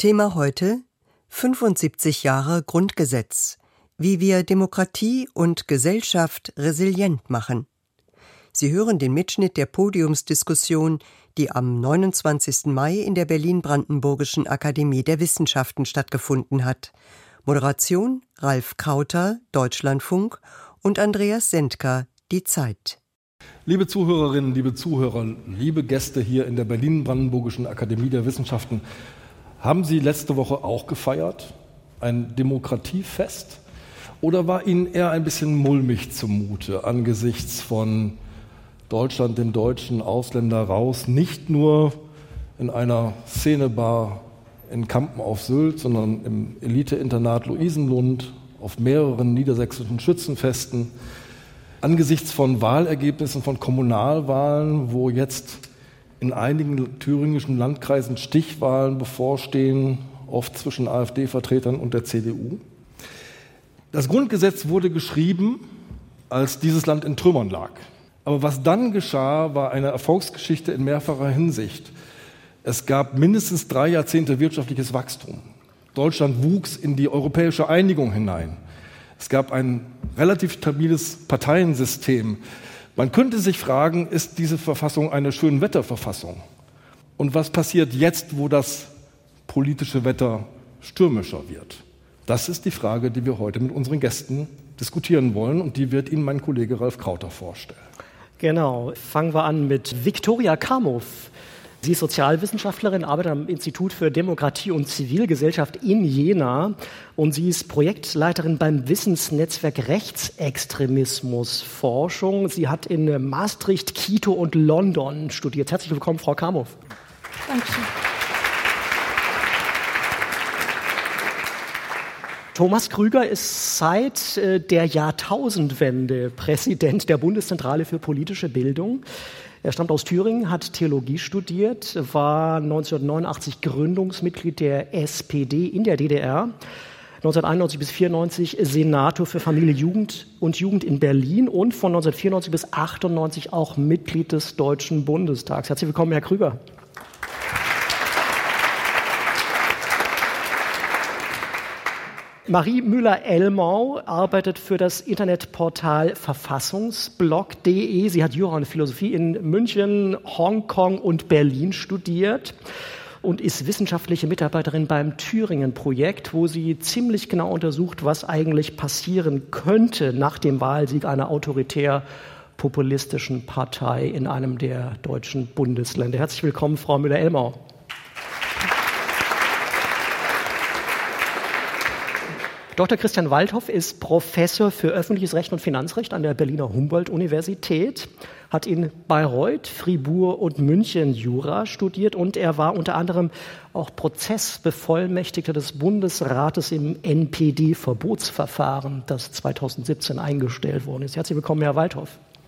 Thema heute: 75 Jahre Grundgesetz. Wie wir Demokratie und Gesellschaft resilient machen. Sie hören den Mitschnitt der Podiumsdiskussion, die am 29. Mai in der Berlin-Brandenburgischen Akademie der Wissenschaften stattgefunden hat. Moderation Ralf Krauter, Deutschlandfunk, und Andreas Sendker, Die Zeit. Liebe Zuhörerinnen, liebe Zuhörer, liebe Gäste hier in der Berlin-Brandenburgischen Akademie der Wissenschaften, haben Sie letzte Woche auch gefeiert? Ein Demokratiefest? Oder war Ihnen eher ein bisschen mulmig zumute angesichts von Deutschland, dem Deutschen, Ausländer raus, nicht nur in einer Szenebar in Kampen auf Sylt, sondern im Elite-Internat Luisenlund, auf mehreren niedersächsischen Schützenfesten, angesichts von Wahlergebnissen von Kommunalwahlen, wo jetzt in einigen thüringischen Landkreisen Stichwahlen bevorstehen, oft zwischen AfD-Vertretern und der CDU. Das Grundgesetz wurde geschrieben, als dieses Land in Trümmern lag. Aber was dann geschah, war eine Erfolgsgeschichte in mehrfacher Hinsicht. Es gab mindestens 3 Jahrzehnte wirtschaftliches Wachstum. Deutschland wuchs in die europäische Einigung hinein. Es gab ein relativ stabiles Parteiensystem. Man könnte sich fragen, ist diese Verfassung eine Schönwetterverfassung? Und was passiert jetzt, wo das politische Wetter stürmischer wird? Das ist die Frage, die wir heute mit unseren Gästen diskutieren wollen, und die wird Ihnen mein Kollege Ralf Krauter vorstellen. Genau, fangen wir an mit Viktoria Kamow. Sie ist Sozialwissenschaftlerin, arbeitet am Institut für Demokratie und Zivilgesellschaft in Jena, und sie ist Projektleiterin beim Wissensnetzwerk Rechtsextremismusforschung. Sie hat in Maastricht, Quito und London studiert. Herzlich willkommen, Frau Kamow. Dankeschön. Thomas Krüger ist seit der Jahrtausendwende Präsident der Bundeszentrale für politische Bildung. Er stammt aus Thüringen, hat Theologie studiert, war 1989 Gründungsmitglied der SPD in der DDR, 1991 bis 1994 Senator für Familie, Jugend und Jugend in Berlin und von 1994 bis 1998 auch Mitglied des Deutschen Bundestags. Herzlich willkommen, Herr Krüger. Marie Müller-Elmau arbeitet für das Internetportal verfassungsblog.de. Sie hat Jura und Philosophie in München, Hongkong und Berlin studiert und ist wissenschaftliche Mitarbeiterin beim Thüringen-Projekt, wo sie ziemlich genau untersucht, was eigentlich passieren könnte nach dem Wahlsieg einer autoritär-populistischen Partei in einem der deutschen Bundesländer. Herzlich willkommen, Frau Müller-Elmau. Dr. Christian Waldhoff ist Professor für öffentliches Recht und Finanzrecht an der Berliner Humboldt-Universität, hat in Bayreuth, Fribourg und München Jura studiert, und er war unter anderem auch Prozessbevollmächtigter des Bundesrates im NPD-Verbotsverfahren, das 2017 eingestellt worden ist. Herzlich willkommen, Herr Waldhoff.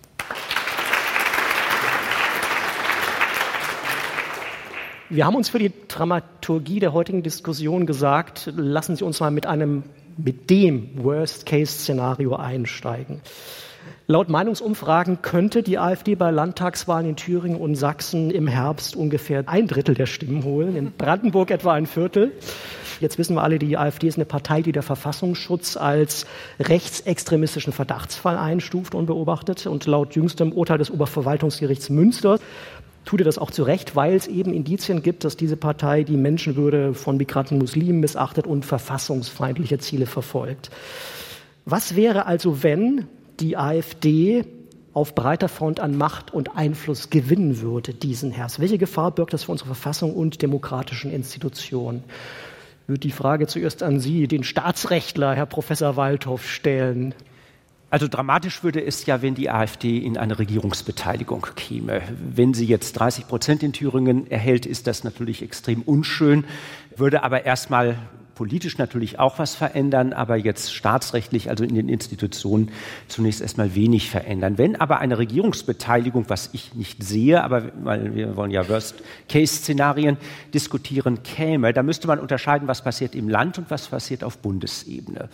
Wir haben uns für die Dramaturgie der heutigen Diskussion gesagt, lassen Sie uns mal mit dem Worst-Case-Szenario einsteigen. Laut Meinungsumfragen könnte die AfD bei Landtagswahlen in Thüringen und Sachsen im Herbst ungefähr 1/3 der Stimmen holen, in Brandenburg etwa 1/4. Jetzt wissen wir alle, die AfD ist eine Partei, die der Verfassungsschutz als rechtsextremistischen Verdachtsfall einstuft und beobachtet. Und laut jüngstem Urteil des Oberverwaltungsgerichts Münster tut er das auch zu Recht, weil es eben Indizien gibt, dass diese Partei die Menschenwürde von Migranten, Muslimen missachtet und verfassungsfeindliche Ziele verfolgt. Was wäre also, wenn die AfD auf breiter Front an Macht und Einfluss gewinnen würde diesen Herbst? Welche Gefahr birgt das für unsere Verfassung und demokratischen Institutionen? Ich würde die Frage zuerst an Sie, den Staatsrechtler, Herr Professor Waldhoff, stellen. Also dramatisch würde es ja, wenn die AfD in eine Regierungsbeteiligung käme. Wenn sie jetzt 30% in Thüringen erhält, ist das natürlich extrem unschön, würde aber erstmal politisch natürlich auch was verändern, aber jetzt staatsrechtlich, also in den Institutionen, zunächst erstmal wenig verändern. Wenn aber eine Regierungsbeteiligung, was ich nicht sehe, aber weil wir wollen ja Worst-Case-Szenarien diskutieren, käme, da müsste man unterscheiden, was passiert im Land und was passiert auf Bundesebene.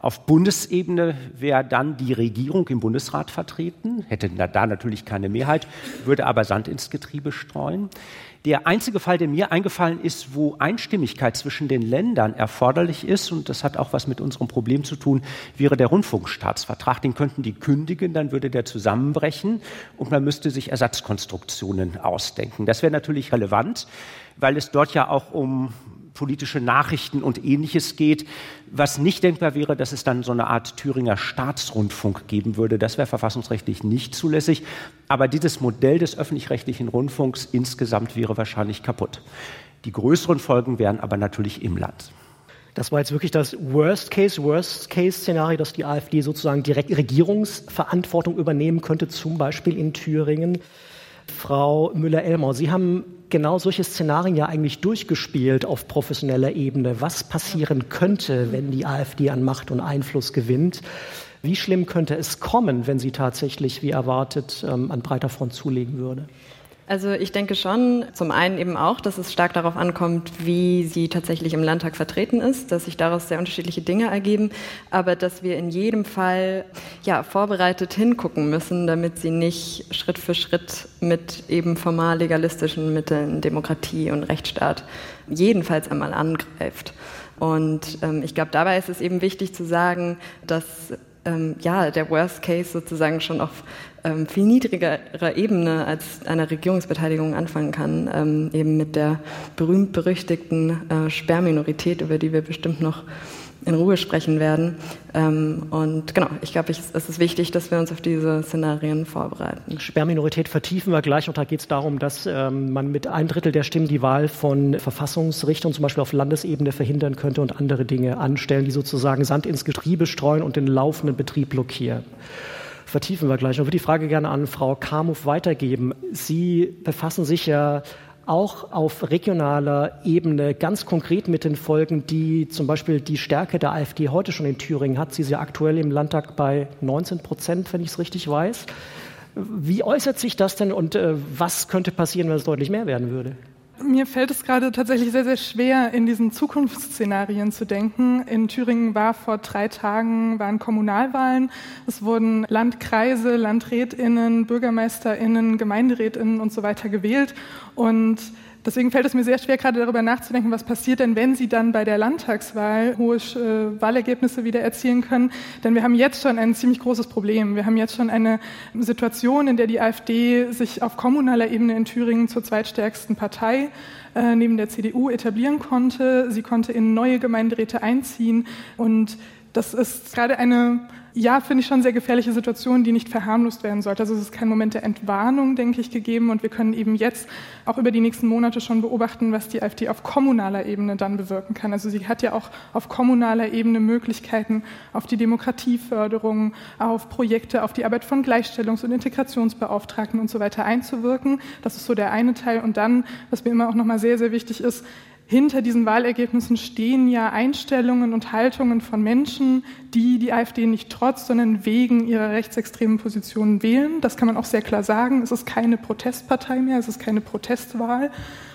Auf Bundesebene wäre dann die Regierung im Bundesrat vertreten, hätte da natürlich keine Mehrheit, würde aber Sand ins Getriebe streuen. Der einzige Fall, der mir eingefallen ist, wo Einstimmigkeit zwischen den Ländern erforderlich ist, und das hat auch was mit unserem Problem zu tun, wäre der Rundfunkstaatsvertrag. Den könnten die kündigen, dann würde der zusammenbrechen und man müsste sich Ersatzkonstruktionen ausdenken. Das wäre natürlich relevant, weil es dort ja auch um politische Nachrichten und Ähnliches geht. Was nicht denkbar wäre, dass es dann so eine Art Thüringer Staatsrundfunk geben würde. Das wäre verfassungsrechtlich nicht zulässig. Aber dieses Modell des öffentlich-rechtlichen Rundfunks insgesamt wäre wahrscheinlich kaputt. Die größeren Folgen wären aber natürlich im Land. Das war jetzt wirklich das Worst-Case-Szenario, dass die AfD sozusagen direkt Regierungsverantwortung übernehmen könnte, zum Beispiel in Thüringen. Frau Müller-Elmau, Sie haben genau solche Szenarien ja eigentlich durchgespielt auf professioneller Ebene. Was passieren könnte, wenn die AfD an Macht und Einfluss gewinnt? Wie schlimm könnte es kommen, wenn sie tatsächlich, wie erwartet, an breiter Front zulegen würde? Also ich denke schon, zum einen eben auch, dass es stark darauf ankommt, wie sie tatsächlich im Landtag vertreten ist, dass sich daraus sehr unterschiedliche Dinge ergeben, aber dass wir in jedem Fall vorbereitet hingucken müssen, damit sie nicht Schritt für Schritt mit eben formal legalistischen Mitteln Demokratie und Rechtsstaat jedenfalls einmal angreift. Und ich glaube, dabei ist es eben wichtig zu sagen, dass der Worst Case sozusagen schon auf viel niedrigerer Ebene als einer Regierungsbeteiligung anfangen kann, eben mit der berühmt-berüchtigten Sperrminorität, über die wir bestimmt noch in Ruhe sprechen werden. Und genau, ich glaube, es ist wichtig, dass wir uns auf diese Szenarien vorbereiten. Sperrminorität vertiefen wir gleich, und da geht es darum, dass man mit 1/3 der Stimmen die Wahl von Verfassungsrichtern zum Beispiel auf Landesebene verhindern könnte und andere Dinge anstellen, die sozusagen Sand ins Getriebe streuen und den laufenden Betrieb blockieren. Vertiefen wir gleich. Ich würde die Frage gerne an Frau Kamuff weitergeben. Sie befassen sich ja auch auf regionaler Ebene ganz konkret mit den Folgen, die zum Beispiel die Stärke der AfD heute schon in Thüringen hat. Sie ist ja aktuell im Landtag bei 19%, wenn ich es richtig weiß. Wie äußert sich das denn und was könnte passieren, wenn es deutlich mehr werden würde? Mir fällt es gerade tatsächlich sehr, sehr schwer, in diesen Zukunftsszenarien zu denken. In Thüringen vor 3 Tagen waren Kommunalwahlen. Es wurden Landkreise, LandrätInnen, BürgermeisterInnen, GemeinderätInnen und so weiter gewählt. Und deswegen fällt es mir sehr schwer, gerade darüber nachzudenken, was passiert denn, wenn Sie dann bei der Landtagswahl hohe Wahlergebnisse wieder erzielen können. Denn wir haben jetzt schon ein ziemlich großes Problem. Wir haben jetzt schon eine Situation, in der die AfD sich auf kommunaler Ebene in Thüringen zur zweitstärksten Partei neben der CDU etablieren konnte. Sie konnte in neue Gemeinderäte einziehen. Und das ist gerade eine, finde ich schon sehr gefährliche Situation, die nicht verharmlost werden sollte. Also es ist kein Moment der Entwarnung, denke ich, gegeben. Und wir können eben jetzt auch über die nächsten Monate schon beobachten, was die AfD auf kommunaler Ebene dann bewirken kann. Also sie hat ja auch auf kommunaler Ebene Möglichkeiten auf die Demokratieförderung, auf Projekte, auf die Arbeit von Gleichstellungs- und Integrationsbeauftragten und so weiter einzuwirken. Das ist so der eine Teil. Und dann, was mir immer auch nochmal sehr, sehr wichtig ist, hinter diesen Wahlergebnissen stehen ja Einstellungen und Haltungen von Menschen, die die AfD nicht trotz, sondern wegen ihrer rechtsextremen Positionen wählen. Das kann man auch sehr klar sagen. Es ist keine Protestpartei mehr, es ist keine Protestwahl.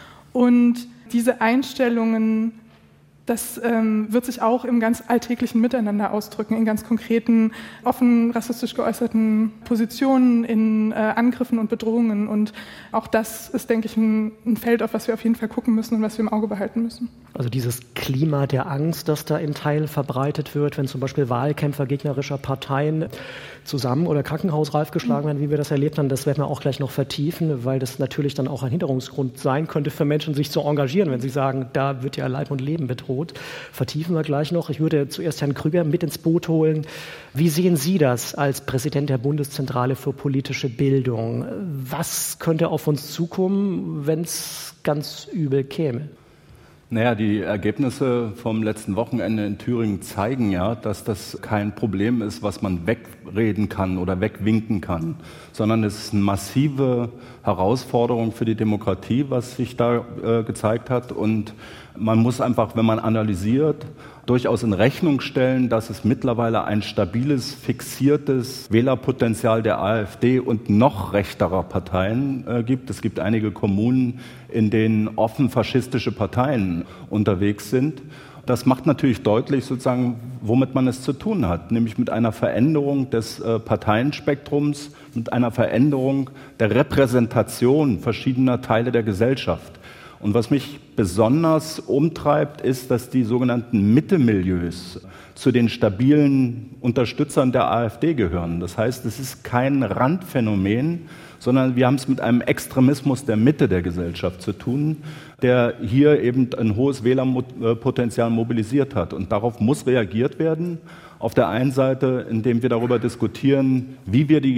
Und diese Einstellungen, das wird sich auch im ganz alltäglichen Miteinander ausdrücken, in ganz konkreten, offen rassistisch geäußerten Positionen, in Angriffen und Bedrohungen. Und auch das ist, denke ich, ein Feld, auf was wir auf jeden Fall gucken müssen und was wir im Auge behalten müssen. Also dieses Klima der Angst, das da in Teilen verbreitet wird, wenn zum Beispiel Wahlkämpfer gegnerischer Parteien zusammen oder krankenhausreif geschlagen werden, wie wir das erlebt haben, das werden wir auch gleich noch vertiefen, weil das natürlich dann auch ein Hinderungsgrund sein könnte für Menschen, sich zu engagieren, wenn sie sagen, da wird ja Leib und Leben bedroht. Vertiefen wir gleich noch. Ich würde zuerst Herrn Krüger mit ins Boot holen. Wie sehen Sie das als Präsident der Bundeszentrale für politische Bildung? Was könnte auf uns zukommen, wenn es ganz übel käme? Naja, die Ergebnisse vom letzten Wochenende in Thüringen zeigen ja, dass das kein Problem ist, was man wegreden kann oder wegwinken kann, sondern es ist eine massive Herausforderung für die Demokratie, was sich da gezeigt hat. Und man muss einfach, wenn man analysiert, durchaus in Rechnung stellen, dass es mittlerweile ein stabiles, fixiertes Wählerpotenzial der AfD und noch rechterer Parteien gibt. Es gibt einige Kommunen, in denen offen faschistische Parteien unterwegs sind. das macht natürlich deutlich, sozusagen, womit man es zu tun hat, nämlich mit einer Veränderung des Parteienspektrums, mit einer Veränderung der Repräsentation verschiedener Teile der Gesellschaft. Und was mich besonders umtreibt, ist, dass die sogenannten Mitte-Milieus zu den stabilen Unterstützern der AfD gehören. Das heißt, es ist kein Randphänomen, sondern wir haben es mit einem Extremismus der Mitte der Gesellschaft zu tun, der hier eben ein hohes Wählerpotenzial mobilisiert hat. Und darauf muss reagiert werden. Auf der einen Seite, indem wir darüber diskutieren, wie wir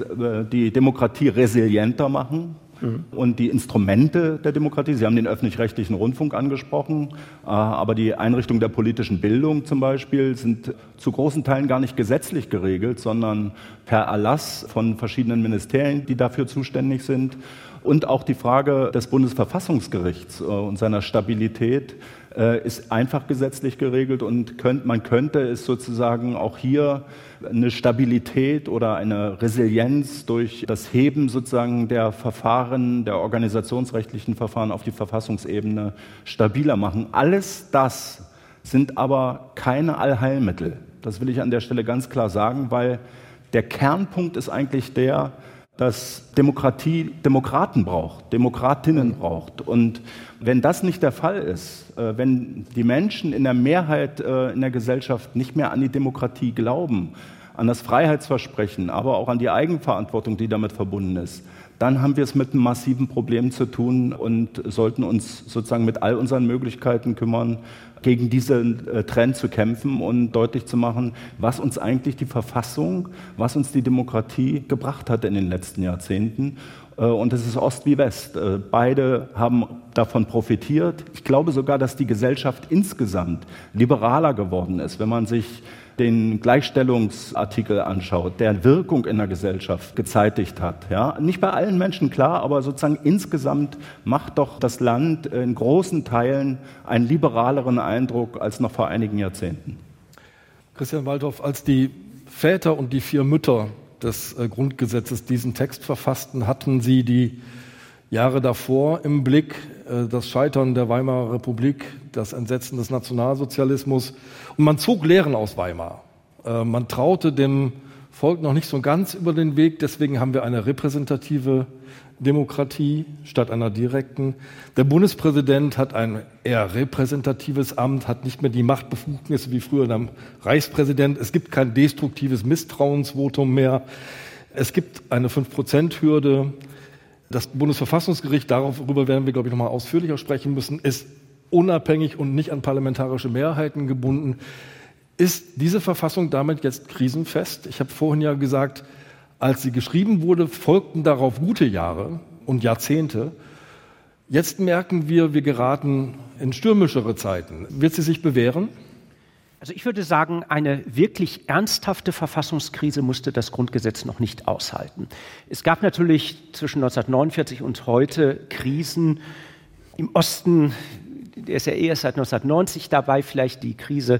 die Demokratie resilienter machen. Und die Instrumente der Demokratie, Sie haben den öffentlich-rechtlichen Rundfunk angesprochen, aber die Einrichtung der politischen Bildung zum Beispiel sind zu großen Teilen gar nicht gesetzlich geregelt, sondern per Erlass von verschiedenen Ministerien, die dafür zuständig sind. Und auch die Frage des Bundesverfassungsgerichts und seiner Stabilität ist einfach gesetzlich geregelt und man könnte es sozusagen auch hier eine Stabilität oder eine Resilienz durch das Heben sozusagen der Verfahren, der organisationsrechtlichen Verfahren auf die Verfassungsebene stabiler machen. Alles das sind aber keine Allheilmittel. Das will ich an der Stelle ganz klar sagen, weil der Kernpunkt ist eigentlich der, dass Demokratie Demokraten braucht, Demokratinnen braucht. Und wenn das nicht der Fall ist, wenn die Menschen in der Mehrheit in der Gesellschaft nicht mehr an die Demokratie glauben, an das Freiheitsversprechen, aber auch an die Eigenverantwortung, die damit verbunden ist, dann haben wir es mit einem massiven Problem zu tun und sollten uns sozusagen mit all unseren Möglichkeiten kümmern, gegen diesen Trend zu kämpfen und deutlich zu machen, was uns eigentlich die Verfassung, was uns die Demokratie gebracht hat in den letzten Jahrzehnten. Und es ist Ost wie West. Beide haben davon profitiert. Ich glaube sogar, dass die Gesellschaft insgesamt liberaler geworden ist, wenn man sich den Gleichstellungsartikel anschaut, der Wirkung in der Gesellschaft gezeitigt hat. Ja? Nicht bei allen Menschen, klar, aber sozusagen insgesamt macht doch das Land in großen Teilen einen liberaleren Eindruck als noch vor einigen Jahrzehnten. Christian Waldhoff, als die Väter und die 4 Mütter des Grundgesetzes diesen Text verfassten, hatten sie die Jahre davor im Blick, das Scheitern der Weimarer Republik, das Entsetzen des Nationalsozialismus. Und man zog Lehren aus Weimar. Man traute dem Volk noch nicht so ganz über den Weg. Deswegen haben wir eine repräsentative Demokratie statt einer direkten. Der Bundespräsident hat ein eher repräsentatives Amt, hat nicht mehr die Machtbefugnisse wie früher der Reichspräsident. Es gibt kein destruktives Misstrauensvotum mehr. Es gibt eine 5%-Hürde. Das Bundesverfassungsgericht, darüber werden wir, glaube ich, noch mal ausführlicher sprechen müssen, ist unabhängig und nicht an parlamentarische Mehrheiten gebunden. Ist diese Verfassung damit jetzt krisenfest? Ich habe vorhin ja gesagt, als sie geschrieben wurde, folgten darauf gute Jahre und Jahrzehnte. Jetzt merken wir geraten in stürmischere Zeiten. Wird sie sich bewähren? Also ich würde sagen, eine wirklich ernsthafte Verfassungskrise musste das Grundgesetz noch nicht aushalten. Es gab natürlich zwischen 1949 und heute Krisen im Osten, der ist ja erst seit 1990 dabei, vielleicht die Krise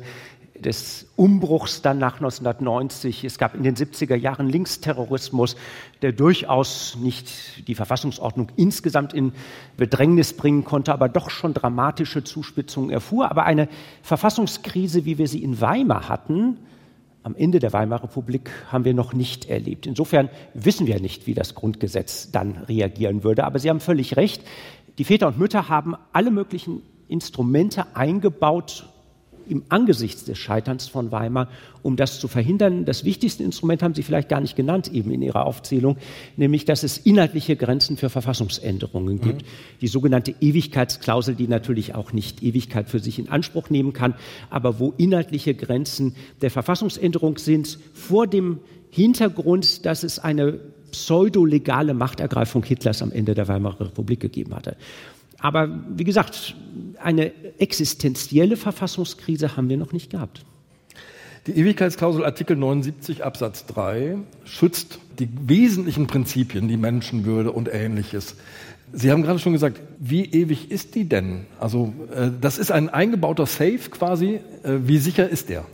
des Umbruchs dann nach 1990. Es gab in den 70er Jahren Linksterrorismus, der durchaus nicht die Verfassungsordnung insgesamt in Bedrängnis bringen konnte, aber doch schon dramatische Zuspitzungen erfuhr. Aber eine Verfassungskrise, wie wir sie in Weimar hatten, am Ende der Weimarer Republik, haben wir noch nicht erlebt. Insofern wissen wir nicht, wie das Grundgesetz dann reagieren würde. Aber Sie haben völlig recht. Die Väter und Mütter haben alle möglichen Instrumente eingebaut, im Angesichts des Scheiterns von Weimar, um das zu verhindern. Das wichtigste Instrument haben Sie vielleicht gar nicht genannt, eben in Ihrer Aufzählung, nämlich, dass es inhaltliche Grenzen für Verfassungsänderungen gibt. Die sogenannte Ewigkeitsklausel, die natürlich auch nicht Ewigkeit für sich in Anspruch nehmen kann, aber wo inhaltliche Grenzen der Verfassungsänderung sind, vor dem Hintergrund, dass es eine pseudolegale Machtergreifung Hitlers am Ende der Weimarer Republik gegeben hatte. Aber wie gesagt, eine existenzielle Verfassungskrise haben wir noch nicht gehabt. Die Ewigkeitsklausel Artikel 79 Absatz 3 schützt die wesentlichen Prinzipien, die Menschenwürde und Ähnliches. Sie haben gerade schon gesagt, wie ewig ist die denn? Also das ist ein eingebauter Safe quasi. Wie sicher ist der?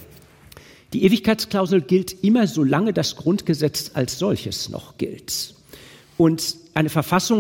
Die Ewigkeitsklausel gilt immer, solange das Grundgesetz als solches noch gilt. Und eine Verfassung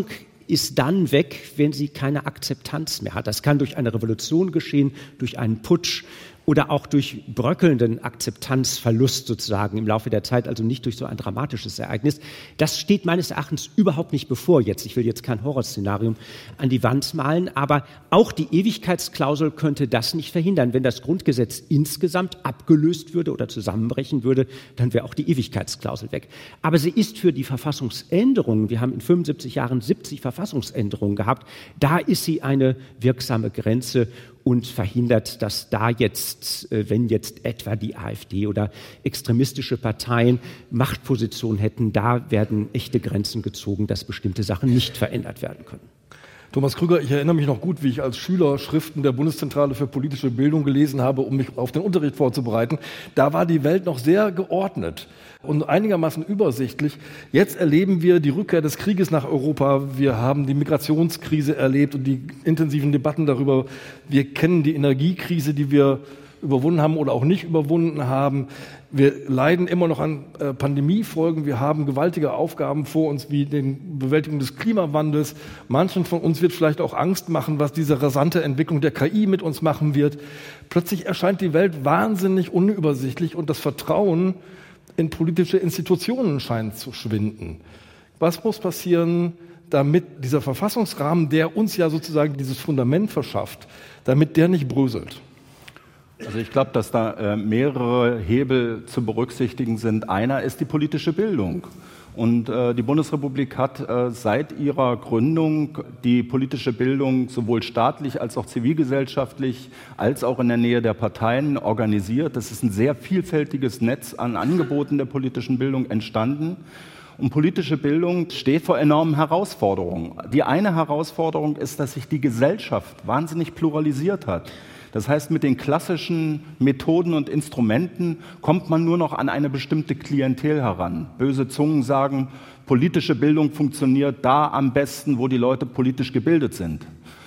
ist dann weg, wenn sie keine Akzeptanz mehr hat. Das kann durch eine Revolution geschehen, durch einen Putsch oder auch durch bröckelnden Akzeptanzverlust sozusagen im Laufe der Zeit, also nicht durch so ein dramatisches Ereignis. Das steht meines Erachtens überhaupt nicht bevor jetzt. Ich will jetzt kein Horrorszenario an die Wand malen, aber auch die Ewigkeitsklausel könnte das nicht verhindern. Wenn das Grundgesetz insgesamt abgelöst würde oder zusammenbrechen würde, dann wäre auch die Ewigkeitsklausel weg. Aber sie ist für die Verfassungsänderungen, wir haben in 75 Jahren 70 Verfassungsänderungen gehabt, da ist sie eine wirksame Grenze und verhindert, dass da jetzt, wenn jetzt etwa die AfD oder extremistische Parteien Machtpositionen hätten, da werden echte Grenzen gezogen, dass bestimmte Sachen nicht verändert werden können. Thomas Krüger, ich erinnere mich noch gut, wie ich als Schüler Schriften der Bundeszentrale für politische Bildung gelesen habe, um mich auf den Unterricht vorzubereiten. Da war die Welt noch sehr geordnet und einigermaßen übersichtlich. Jetzt erleben wir die Rückkehr des Krieges nach Europa. Wir haben die Migrationskrise erlebt und die intensiven Debatten darüber. Wir kennen die Energiekrise, die wir überwunden haben oder auch nicht überwunden haben. Wir leiden immer noch an Pandemiefolgen. Wir haben gewaltige Aufgaben vor uns, wie die Bewältigung des Klimawandels. Manchen von uns wird vielleicht auch Angst machen, was diese rasante Entwicklung der KI mit uns machen wird. Plötzlich erscheint die Welt wahnsinnig unübersichtlich und das Vertrauen in politische Institutionen scheint zu schwinden. Was muss passieren, damit dieser Verfassungsrahmen, der uns ja sozusagen dieses Fundament verschafft, damit der nicht bröselt? Also ich glaube, dass da mehrere Hebel zu berücksichtigen sind. Einer ist die politische Bildung. Und die Bundesrepublik hat seit ihrer Gründung die politische Bildung sowohl staatlich als auch zivilgesellschaftlich als auch in der Nähe der Parteien organisiert. Das ist ein sehr vielfältiges Netz an Angeboten der politischen Bildung entstanden. Und politische Bildung steht vor enormen Herausforderungen. Die eine Herausforderung ist, dass sich die Gesellschaft wahnsinnig pluralisiert hat. Das heißt, mit den klassischen Methoden und Instrumenten kommt man nur noch an eine bestimmte Klientel heran. Böse Zungen sagen, politische Bildung funktioniert da am besten, wo die Leute politisch gebildet sind.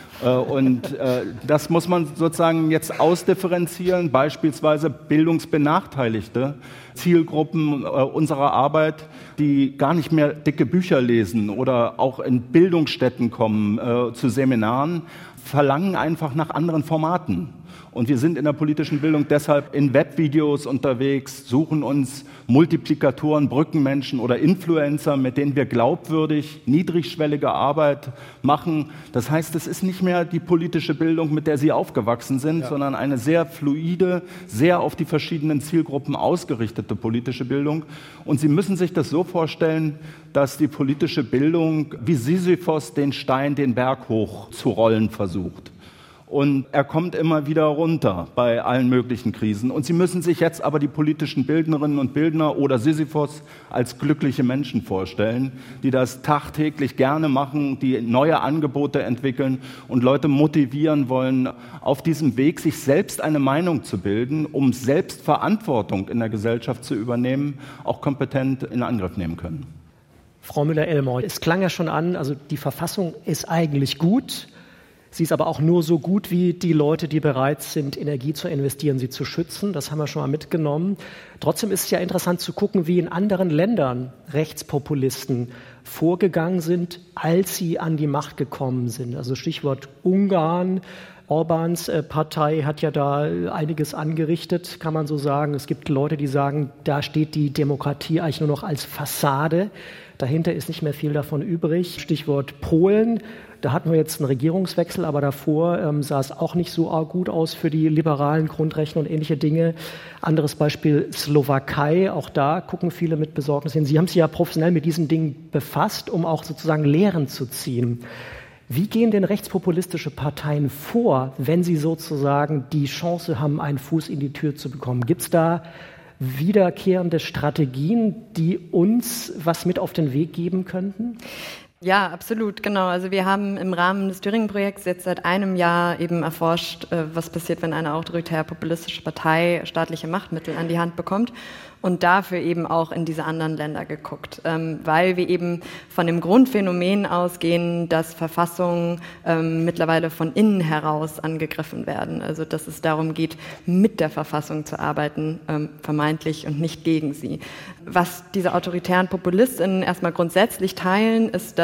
Das muss man sozusagen jetzt ausdifferenzieren, beispielsweise bildungsbenachteiligte Zielgruppen unserer Arbeit, die gar nicht mehr dicke Bücher lesen oder auch in Bildungsstätten kommen zu Seminaren, verlangen einfach nach anderen Formaten. Und wir sind in der politischen Bildung deshalb in Webvideos unterwegs, suchen uns Multiplikatoren, Brückenmenschen oder Influencer, mit denen wir glaubwürdig, niedrigschwellige Arbeit machen. Das heißt, es ist nicht mehr die politische Bildung, mit der Sie aufgewachsen sind, sondern eine sehr fluide, sehr auf die verschiedenen Zielgruppen ausgerichtete politische Bildung. Und Sie müssen sich das so vorstellen, dass die politische Bildung wie Sisyphos den Stein den Berg hoch zu rollen versucht. Und er kommt immer wieder runter bei allen möglichen Krisen. Und Sie müssen sich jetzt aber die politischen Bildnerinnen und Bildner oder Sisyphos als glückliche Menschen vorstellen, die das tagtäglich gerne machen, die neue Angebote entwickeln und Leute motivieren wollen, auf diesem Weg sich selbst eine Meinung zu bilden, um selbst Verantwortung in der Gesellschaft zu übernehmen, auch kompetent in Angriff nehmen können. Frau Müller-Elmore, es klang ja schon an, also die Verfassung ist eigentlich gut. Sie ist aber auch nur so gut wie die Leute, die bereit sind, Energie zu investieren, sie zu schützen. Das haben wir schon mal mitgenommen. Trotzdem ist es ja interessant zu gucken, wie in anderen Ländern Rechtspopulisten vorgegangen sind, als sie an die Macht gekommen sind. Also Stichwort Ungarn. Orbáns Partei hat ja da einiges angerichtet, kann man so sagen. Es gibt Leute, die sagen, da steht die Demokratie eigentlich nur noch als Fassade. Dahinter ist nicht mehr viel davon übrig. Stichwort Polen. Da hatten wir jetzt einen Regierungswechsel, aber davor sah es auch nicht so gut aus für die liberalen Grundrechte und ähnliche Dinge. Anderes Beispiel Slowakei, auch da gucken viele mit Besorgnis hin. Sie haben sich ja professionell mit diesen Dingen befasst, um auch sozusagen Lehren zu ziehen. Wie gehen denn rechtspopulistische Parteien vor, wenn sie sozusagen die Chance haben, einen Fuß in die Tür zu bekommen? Gibt es da wiederkehrende Strategien, die uns was mit auf den Weg geben könnten? Ja, absolut, genau. Also wir haben im Rahmen des Thüringen-Projekts jetzt seit einem Jahr eben erforscht, was passiert, wenn eine autoritär-populistische Partei staatliche Machtmittel an die Hand bekommt. Und dafür eben auch in diese anderen Länder geguckt, weil wir eben von dem Grundphänomen ausgehen, dass Verfassungen mittlerweile von innen heraus angegriffen werden. Also dass es darum geht, mit der Verfassung zu arbeiten, vermeintlich und nicht gegen sie. Was diese autoritären PopulistInnen erstmal grundsätzlich teilen, ist, dass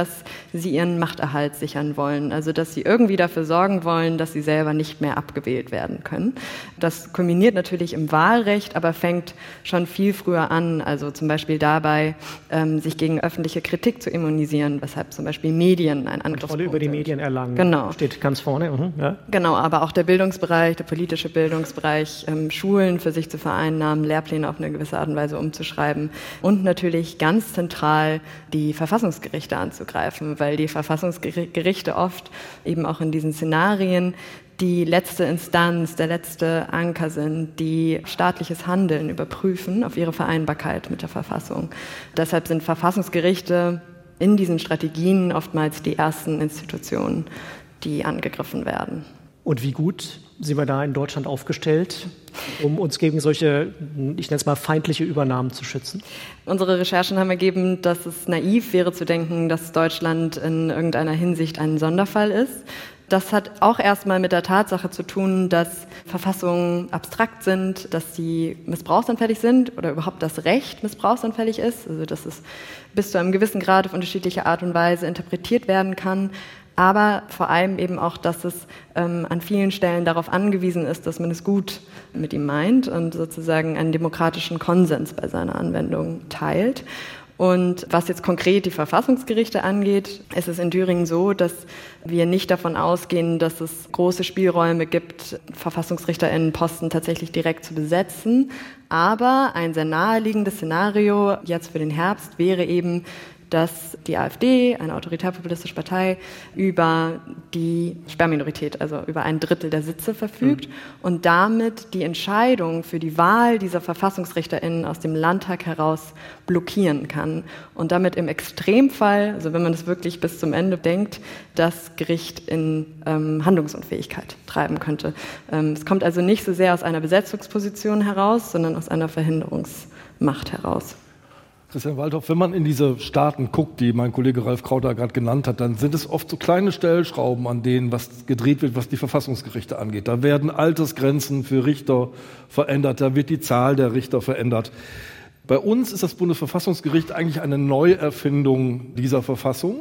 dass sie ihren Machterhalt sichern wollen, also dass sie irgendwie dafür sorgen wollen, dass sie selber nicht mehr abgewählt werden können. Das kulminiert natürlich im Wahlrecht, aber fängt schon viel früher an, also zum Beispiel dabei, sich gegen öffentliche Kritik zu immunisieren, weshalb zum Beispiel Medien ein Angriffspunkt Kontrolle über die Medien erlangen, genau. Steht ganz vorne. Ja. Genau, aber auch der Bildungsbereich, der politische Bildungsbereich, Schulen für sich zu vereinnahmen, Lehrpläne auf eine gewisse Art und Weise umzuschreiben und natürlich ganz zentral die Verfassungsgerichte anzugreifen, weil die Verfassungsgerichte oft eben auch in diesen Szenarien die letzte Instanz, der letzte Anker sind, die staatliches Handeln überprüfen auf ihre Vereinbarkeit mit der Verfassung. Deshalb sind Verfassungsgerichte in diesen Strategien oftmals die ersten Institutionen, die angegriffen werden. Und wie gut sind wir da in Deutschland aufgestellt, um uns gegen solche, ich nenne es mal, feindliche Übernahmen zu schützen? Unsere Recherchen haben ergeben, dass es naiv wäre zu denken, dass Deutschland in irgendeiner Hinsicht ein Sonderfall ist. Das hat auch erstmal mit der Tatsache zu tun, dass Verfassungen abstrakt sind, dass sie missbrauchsanfällig sind oder überhaupt das Recht missbrauchsanfällig ist, also dass es bis zu einem gewissen Grad auf unterschiedliche Art und Weise interpretiert werden kann, aber vor allem eben auch, dass es an vielen Stellen darauf angewiesen ist, dass man es gut mit ihm meint und sozusagen einen demokratischen Konsens bei seiner Anwendung teilt. Und was jetzt konkret die Verfassungsgerichte angeht, ist es in Thüringen so, dass wir nicht davon ausgehen, dass es große Spielräume gibt, VerfassungsrichterInnenposten tatsächlich direkt zu besetzen. Aber ein sehr naheliegendes Szenario jetzt für den Herbst wäre eben, dass die AfD, eine autoritär-populistische Partei, über die Sperrminorität, also über 1/3 der Sitze verfügt und damit die Entscheidung für die Wahl dieser VerfassungsrichterInnen aus dem Landtag heraus blockieren kann und damit im Extremfall, also wenn man das wirklich bis zum Ende denkt, das Gericht in Handlungsunfähigkeit treiben könnte. Es kommt also nicht so sehr aus einer Besetzungsposition heraus, sondern aus einer Verhinderungsmacht heraus. Christian Waldhoff, wenn man in diese Staaten guckt, die mein Kollege Ralf Krauter gerade genannt hat, dann sind es oft so kleine Stellschrauben, an denen was gedreht wird, was die Verfassungsgerichte angeht. Da werden Altersgrenzen für Richter verändert, da wird die Zahl der Richter verändert. Bei uns ist das Bundesverfassungsgericht eigentlich eine Neuerfindung dieser Verfassung.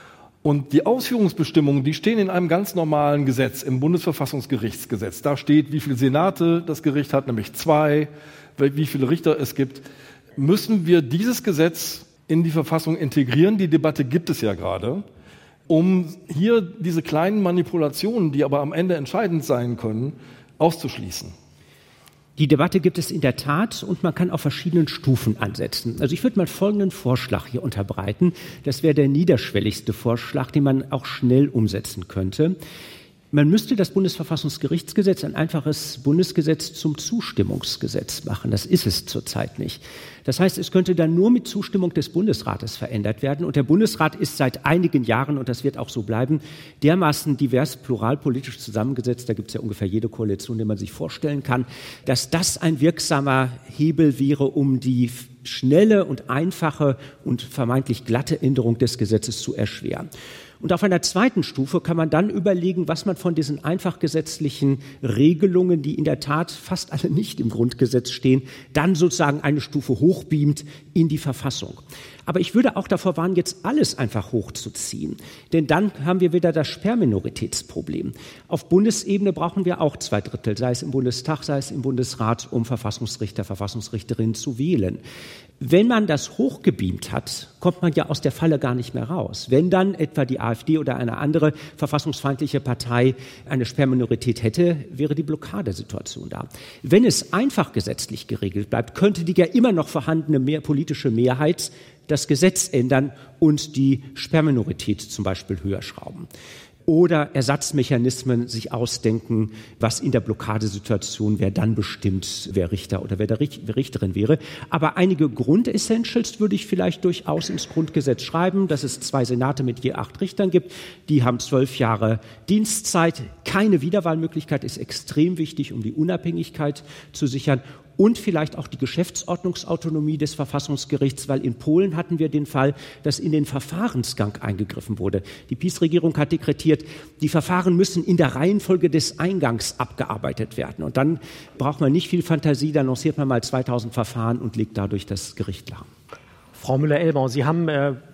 Und die Ausführungsbestimmungen, die stehen in einem ganz normalen Gesetz, im Bundesverfassungsgerichtsgesetz. Da steht, wie viele Senate das Gericht hat, nämlich 2, wie viele Richter es gibt. Müssen wir dieses Gesetz in die Verfassung integrieren? Die Debatte gibt es ja gerade, um hier diese kleinen Manipulationen, die aber am Ende entscheidend sein können, auszuschließen. Die Debatte gibt es in der Tat und man kann auf verschiedenen Stufen ansetzen. Also ich würde mal folgenden Vorschlag hier unterbreiten. Das wäre der niederschwelligste Vorschlag, den man auch schnell umsetzen könnte. Man müsste das Bundesverfassungsgerichtsgesetz ein einfaches Bundesgesetz zum Zustimmungsgesetz machen. Das ist es zurzeit nicht. Das heißt, es könnte dann nur mit Zustimmung des Bundesrates verändert werden. Und der Bundesrat ist seit einigen Jahren, und das wird auch so bleiben, dermaßen divers, pluralpolitisch zusammengesetzt, da gibt es ja ungefähr jede Koalition, die man sich vorstellen kann, dass das ein wirksamer Hebel wäre, um die schnelle und einfache und vermeintlich glatte Änderung des Gesetzes zu erschweren. Und auf einer zweiten Stufe kann man dann überlegen, was man von diesen einfach gesetzlichen Regelungen, die in der Tat fast alle nicht im Grundgesetz stehen, dann sozusagen eine Stufe hochbeamt in die Verfassung. Aber ich würde auch davor warnen, jetzt alles einfach hochzuziehen. Denn dann haben wir wieder das Sperrminoritätsproblem. Auf Bundesebene brauchen wir auch 2/3, sei es im Bundestag, sei es im Bundesrat, um Verfassungsrichter, Verfassungsrichterinnen zu wählen. Wenn man das hochgebeamt hat, kommt man ja aus der Falle gar nicht mehr raus. Wenn dann etwa die AfD oder eine andere verfassungsfeindliche Partei eine Sperrminorität hätte, wäre die Blockadesituation da. Wenn es einfach gesetzlich geregelt bleibt, könnte die ja immer noch vorhandene politische Mehrheit das Gesetz ändern und die Sperrminorität zum Beispiel höher schrauben. Oder Ersatzmechanismen sich ausdenken, was in der Blockadesituation, wer dann bestimmt, wer Richter oder wer Richterin wäre. Aber einige Grundessentials würde ich vielleicht durchaus ins Grundgesetz schreiben, dass es 2 Senate mit je 8 Richtern gibt. Die haben 12 Jahre Dienstzeit. Keine Wiederwahlmöglichkeit ist extrem wichtig, um die Unabhängigkeit zu sichern. Und vielleicht auch die Geschäftsordnungsautonomie des Verfassungsgerichts, weil in Polen hatten wir den Fall, dass in den Verfahrensgang eingegriffen wurde. Die PiS-Regierung hat dekretiert, die Verfahren müssen in der Reihenfolge des Eingangs abgearbeitet werden. Und dann braucht man nicht viel Fantasie, dann lanciert man mal 2000 Verfahren und legt dadurch das Gericht lahm. Frau Müller-Elbau, Sie haben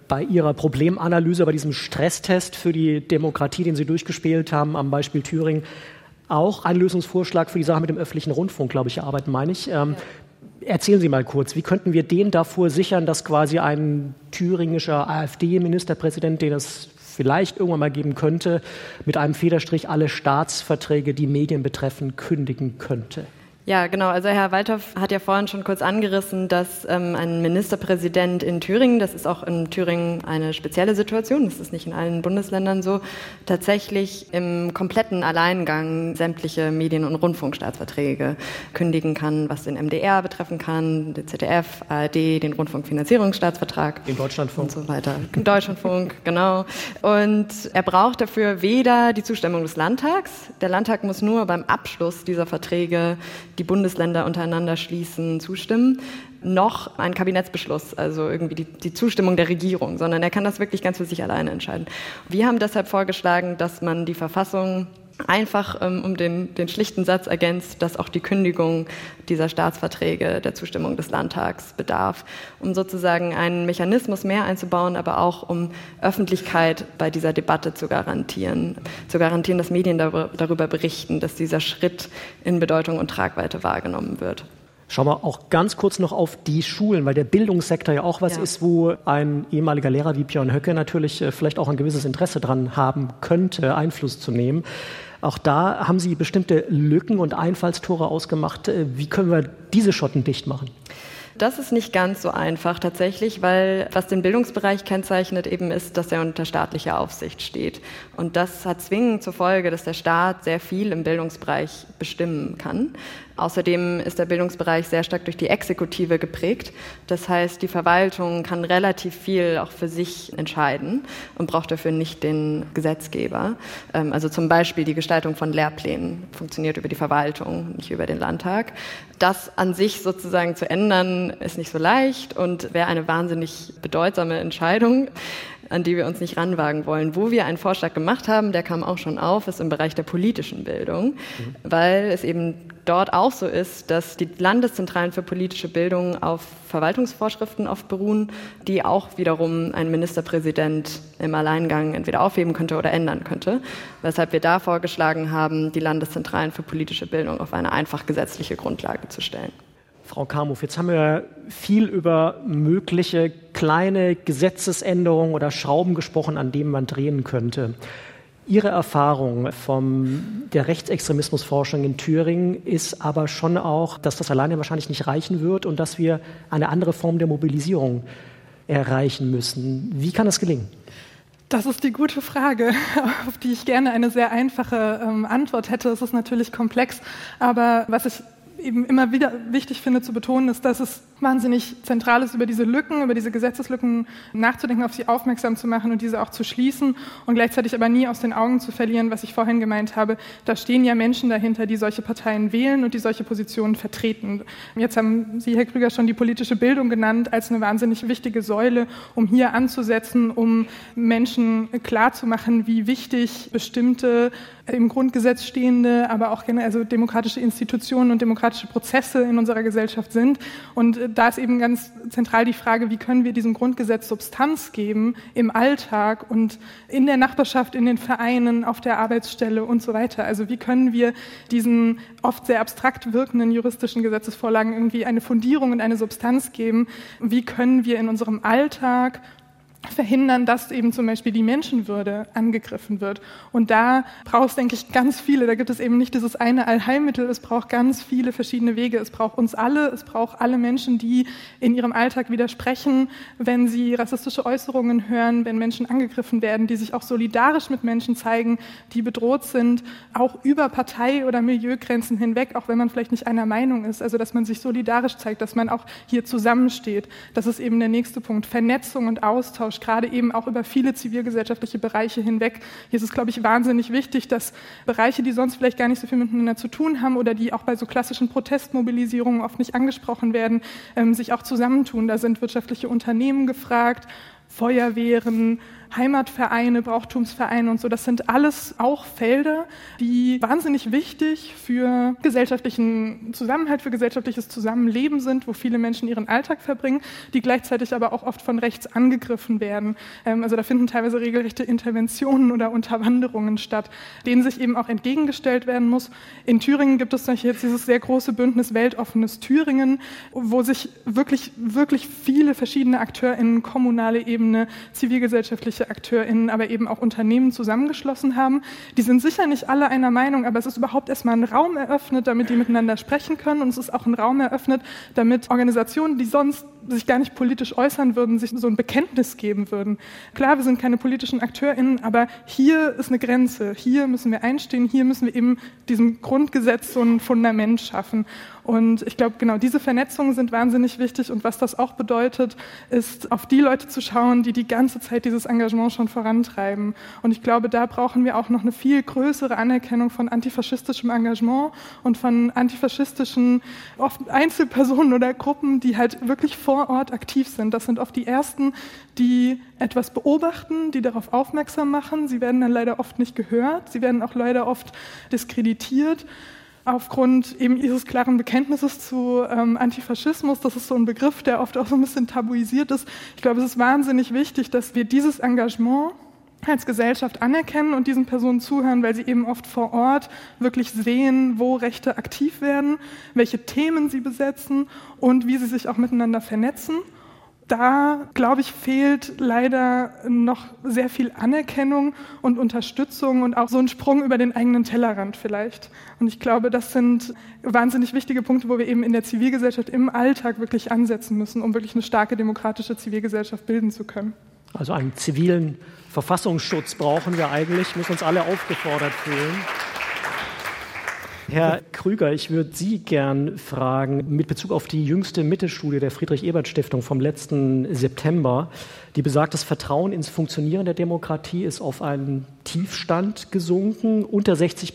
bei Ihrer Problemanalyse, bei diesem Stresstest für die Demokratie, den Sie durchgespielt haben, am Beispiel Thüringen, auch einen Lösungsvorschlag für die Sache mit dem öffentlichen Rundfunk, glaube ich, erarbeiten, meine ich. Erzählen Sie mal kurz, wie könnten wir den davor sichern, dass quasi ein thüringischer AfD-Ministerpräsident, den es vielleicht irgendwann mal geben könnte, mit einem Federstrich alle Staatsverträge, die Medien betreffen, kündigen könnte? Ja, genau. Also Herr Waldhoff hat ja vorhin schon kurz angerissen, dass ein Ministerpräsident in Thüringen, das ist auch in Thüringen eine spezielle Situation, das ist nicht in allen Bundesländern so, tatsächlich im kompletten Alleingang sämtliche Medien- und Rundfunkstaatsverträge kündigen kann, was den MDR betreffen kann, den ZDF, ARD, den Rundfunkfinanzierungsstaatsvertrag. Den Deutschlandfunk. Und so weiter. Den Deutschlandfunk, genau. Und er braucht dafür weder die Zustimmung des Landtags, der Landtag muss nur beim Abschluss dieser Verträge die Bundesländer untereinander schließen, zustimmen, noch ein Kabinettsbeschluss, also irgendwie die Zustimmung der Regierung, sondern er kann das wirklich ganz für sich alleine entscheiden. Wir haben deshalb vorgeschlagen, dass man die Verfassung einfach um den schlichten Satz ergänzt, dass auch die Kündigung dieser Staatsverträge der Zustimmung des Landtags bedarf, um sozusagen einen Mechanismus mehr einzubauen, aber auch um Öffentlichkeit bei dieser Debatte zu garantieren, dass Medien darüber berichten, dass dieser Schritt in Bedeutung und Tragweite wahrgenommen wird. Schauen wir auch ganz kurz noch auf die Schulen, weil der Bildungssektor ja auch was ist, wo ein ehemaliger Lehrer wie Björn Höcke natürlich vielleicht auch ein gewisses Interesse dran haben könnte, Einfluss zu nehmen. Auch da haben Sie bestimmte Lücken und Einfallstore ausgemacht. Wie können wir diese Schotten dicht machen? Das ist nicht ganz so einfach tatsächlich, weil was den Bildungsbereich kennzeichnet eben ist, dass er unter staatlicher Aufsicht steht. Und das hat zwingend zur Folge, dass der Staat sehr viel im Bildungsbereich bestimmen kann. Außerdem ist der Bildungsbereich sehr stark durch die Exekutive geprägt. Das heißt, die Verwaltung kann relativ viel auch für sich entscheiden und braucht dafür nicht den Gesetzgeber. Also zum Beispiel die Gestaltung von Lehrplänen funktioniert über die Verwaltung, nicht über den Landtag. Das an sich sozusagen zu ändern, ist nicht so leicht und wäre eine wahnsinnig bedeutsame Entscheidung, an die wir uns nicht ranwagen wollen. Wo wir einen Vorschlag gemacht haben, der kam auch schon auf, ist im Bereich der politischen Bildung, weil es eben dort auch so ist, dass die Landeszentralen für politische Bildung auf Verwaltungsvorschriften oft beruhen, die auch wiederum ein Ministerpräsident im Alleingang entweder aufheben könnte oder ändern könnte, weshalb wir da vorgeschlagen haben, die Landeszentralen für politische Bildung auf eine einfach gesetzliche Grundlage zu stellen. Frau Kamuff, jetzt haben wir viel über mögliche kleine Gesetzesänderungen oder Schrauben gesprochen, an denen man drehen könnte. Ihre Erfahrung von der Rechtsextremismusforschung in Thüringen ist aber schon auch, dass das alleine wahrscheinlich nicht reichen wird und dass wir eine andere Form der Mobilisierung erreichen müssen. Wie kann das gelingen? Das ist die gute Frage, auf die ich gerne eine sehr einfache Antwort hätte. Es ist natürlich komplex, aber was ich eben immer wieder wichtig finde zu betonen, ist, dass es wahnsinnig zentral ist, über diese Lücken, über diese Gesetzeslücken nachzudenken, auf sie aufmerksam zu machen und diese auch zu schließen und gleichzeitig aber nie aus den Augen zu verlieren, was ich vorhin gemeint habe. Da stehen ja Menschen dahinter, die solche Parteien wählen und die solche Positionen vertreten. Jetzt haben Sie, Herr Krüger, schon die politische Bildung genannt als eine wahnsinnig wichtige Säule, um hier anzusetzen, um Menschen klarzumachen, wie wichtig bestimmte im Grundgesetz stehende, aber auch also demokratische Institutionen und demokratische Prozesse in unserer Gesellschaft sind. Und da ist eben ganz zentral die Frage, wie können wir diesem Grundgesetz Substanz geben im Alltag und in der Nachbarschaft, in den Vereinen, auf der Arbeitsstelle und so weiter. Also wie können wir diesen oft sehr abstrakt wirkenden juristischen Gesetzesvorlagen irgendwie eine Fundierung und eine Substanz geben? Wie können wir in unserem Alltag verhindern, dass eben zum Beispiel die Menschenwürde angegriffen wird. Und da braucht es, denke ich, ganz viele. Da gibt es eben nicht dieses eine Allheilmittel. Es braucht ganz viele verschiedene Wege. Es braucht uns alle. Es braucht alle Menschen, die in ihrem Alltag widersprechen, wenn sie rassistische Äußerungen hören, wenn Menschen angegriffen werden, die sich auch solidarisch mit Menschen zeigen, die bedroht sind, auch über Partei- oder Milieugrenzen hinweg, auch wenn man vielleicht nicht einer Meinung ist. Also, dass man sich solidarisch zeigt, dass man auch hier zusammensteht. Das ist eben der nächste Punkt. Vernetzung und Austausch, gerade eben auch über viele zivilgesellschaftliche Bereiche hinweg. Hier ist es, glaube ich, wahnsinnig wichtig, dass Bereiche, die sonst vielleicht gar nicht so viel miteinander zu tun haben oder die auch bei so klassischen Protestmobilisierungen oft nicht angesprochen werden, sich auch zusammentun. Da sind wirtschaftliche Unternehmen gefragt, Feuerwehren, Heimatvereine, Brauchtumsvereine und so. Das sind alles auch Felder, die wahnsinnig wichtig für gesellschaftlichen Zusammenhalt, für gesellschaftliches Zusammenleben sind, wo viele Menschen ihren Alltag verbringen, die gleichzeitig aber auch oft von rechts angegriffen werden. Also da finden teilweise regelrechte Interventionen oder Unterwanderungen statt, denen sich eben auch entgegengestellt werden muss. In Thüringen gibt es jetzt dieses sehr große Bündnis Weltoffenes Thüringen, wo sich wirklich, wirklich viele verschiedene AkteurInnen, kommunale Ebene, zivilgesellschaftliche AkteurInnen, aber eben auch Unternehmen zusammengeschlossen haben. Die sind sicher nicht alle einer Meinung, aber es ist überhaupt erstmal ein Raum eröffnet, damit die miteinander sprechen können, und es ist auch ein Raum eröffnet, damit Organisationen, die sonst sich gar nicht politisch äußern würden, sich so ein Bekenntnis geben würden. Klar, wir sind keine politischen AkteurInnen, aber hier ist eine Grenze. Hier müssen wir einstehen, hier müssen wir eben diesem Grundgesetz so ein Fundament schaffen. Und ich glaube, genau diese Vernetzungen sind wahnsinnig wichtig, und was das auch bedeutet, ist, auf die Leute zu schauen, die die ganze Zeit dieses Engagement schon vorantreiben. Und ich glaube, da brauchen wir auch noch eine viel größere Anerkennung von antifaschistischem Engagement und von antifaschistischen, oft Einzelpersonen oder Gruppen, die halt wirklich vor Ort aktiv sind. Das sind oft die Ersten, die etwas beobachten, die darauf aufmerksam machen. Sie werden dann leider oft nicht gehört. Sie werden auch leider oft diskreditiert aufgrund eben ihres klaren Bekenntnisses zu Antifaschismus. Das ist so ein Begriff, der oft auch so ein bisschen tabuisiert ist. Ich glaube, es ist wahnsinnig wichtig, dass wir dieses Engagement als Gesellschaft anerkennen und diesen Personen zuhören, weil sie eben oft vor Ort wirklich sehen, wo Rechte aktiv werden, welche Themen sie besetzen und wie sie sich auch miteinander vernetzen. Da, glaube ich, fehlt leider noch sehr viel Anerkennung und Unterstützung und auch so ein Sprung über den eigenen Tellerrand vielleicht. Und ich glaube, das sind wahnsinnig wichtige Punkte, wo wir eben in der Zivilgesellschaft im Alltag wirklich ansetzen müssen, um wirklich eine starke demokratische Zivilgesellschaft bilden zu können. Also einen zivilen Verfassungsschutz brauchen wir eigentlich, müssen uns alle aufgefordert fühlen. Herr Krüger, ich würde Sie gern fragen, mit Bezug auf die jüngste Mitte-Studie der Friedrich-Ebert-Stiftung vom letzten September, die besagt, das Vertrauen ins Funktionieren der Demokratie ist auf einen Tiefstand gesunken. Unter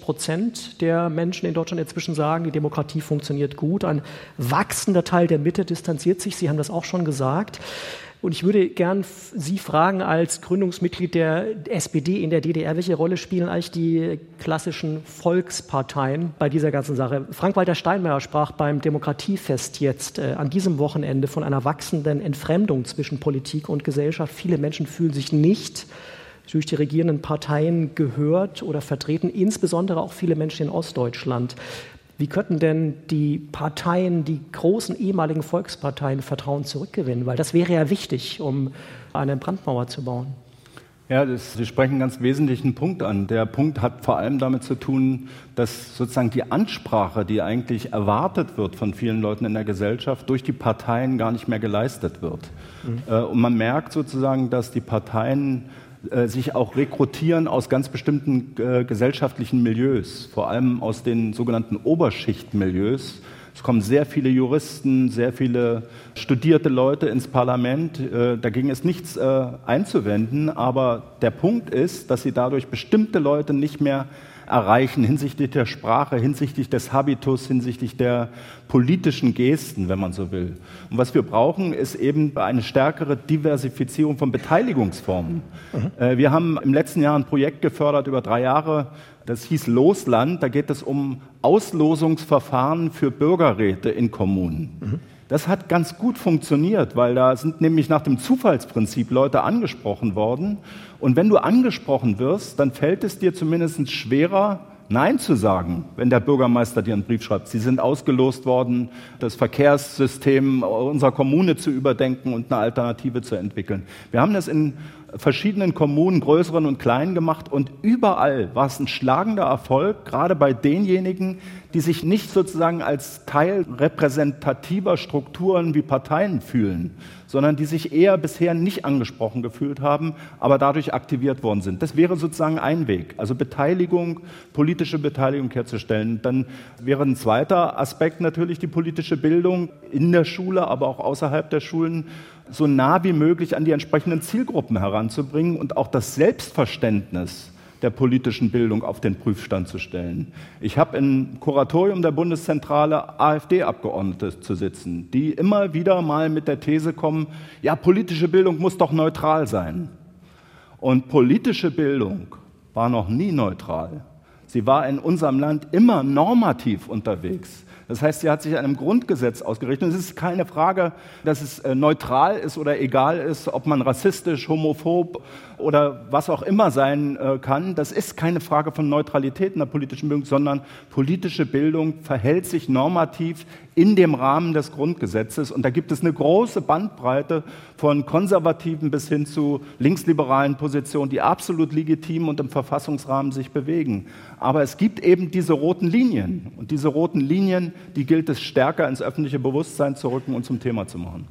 60% der Menschen in Deutschland inzwischen sagen, die Demokratie funktioniert gut. Ein wachsender Teil der Mitte distanziert sich, Sie haben das auch schon gesagt. Und ich würde gern Sie fragen, als Gründungsmitglied der SPD in der DDR, welche Rolle spielen eigentlich die klassischen Volksparteien bei dieser ganzen Sache? Frank-Walter Steinmeier sprach beim Demokratiefest jetzt an diesem Wochenende von einer wachsenden Entfremdung zwischen Politik und Gesellschaft. Viele Menschen fühlen sich nicht durch die regierenden Parteien gehört oder vertreten, insbesondere auch viele Menschen in Ostdeutschland. Wie könnten denn die Parteien, die großen ehemaligen Volksparteien Vertrauen zurückgewinnen? Weil das wäre ja wichtig, um eine Brandmauer zu bauen. Ja, Sie sprechen einen ganz wesentlichen Punkt an. Der Punkt hat vor allem damit zu tun, dass sozusagen die Ansprache, die eigentlich erwartet wird von vielen Leuten in der Gesellschaft, durch die Parteien gar nicht mehr geleistet wird. Und man merkt sozusagen, dass die Parteien sich auch rekrutieren aus ganz bestimmten gesellschaftlichen Milieus, vor allem aus den sogenannten Oberschichtmilieus. Es kommen sehr viele Juristen, sehr viele studierte Leute ins Parlament. Dagegen ist nichts einzuwenden, aber der Punkt ist, dass sie dadurch bestimmte Leute nicht mehr erreichen hinsichtlich der Sprache, hinsichtlich des Habitus, hinsichtlich der politischen Gesten, wenn man so will. Und was wir brauchen, ist eben eine stärkere Diversifizierung von Beteiligungsformen. Wir haben im letzten Jahr ein Projekt gefördert über 3 Jahre, das hieß Losland. Da geht es um Auslosungsverfahren für Bürgerräte in Kommunen. Das hat ganz gut funktioniert, weil da sind nämlich nach dem Zufallsprinzip Leute angesprochen worden. Und wenn du angesprochen wirst, dann fällt es dir zumindest schwerer, Nein zu sagen, wenn der Bürgermeister dir einen Brief schreibt. Sie sind ausgelost worden, das Verkehrssystem unserer Kommune zu überdenken und eine Alternative zu entwickeln. Wir haben das in verschiedenen Kommunen, größeren und kleinen, gemacht, und überall war es ein schlagender Erfolg, gerade bei denjenigen, die sich nicht sozusagen als Teil repräsentativer Strukturen wie Parteien fühlen, sondern die sich eher bisher nicht angesprochen gefühlt haben, aber dadurch aktiviert worden sind. Das wäre sozusagen ein Weg, also Beteiligung, politische Beteiligung herzustellen. Dann wäre ein zweiter Aspekt natürlich die politische Bildung in der Schule, aber auch außerhalb der Schulen, so nah wie möglich an die entsprechenden Zielgruppen heranzubringen und auch das Selbstverständnis der politischen Bildung auf den Prüfstand zu stellen. Ich habe im Kuratorium der Bundeszentrale AfD-Abgeordnete zu sitzen, die immer wieder mal mit der These kommen, ja, politische Bildung muss doch neutral sein. Und politische Bildung war noch nie neutral. Sie war in unserem Land immer normativ unterwegs. Das heißt, sie hat sich an einem Grundgesetz ausgerichtet. Und es ist keine Frage, dass es neutral ist oder egal ist, ob man rassistisch, homophob oder was auch immer sein kann. Das ist keine Frage von Neutralität in der politischen Bildung, sondern politische Bildung verhält sich normativ in dem Rahmen des Grundgesetzes. Und da gibt es eine große Bandbreite von konservativen bis hin zu linksliberalen Positionen, die absolut legitim und im Verfassungsrahmen sich bewegen. Aber es gibt eben diese roten Linien. Und diese roten Linien, die gilt es stärker ins öffentliche Bewusstsein zu rücken und zum Thema zu machen.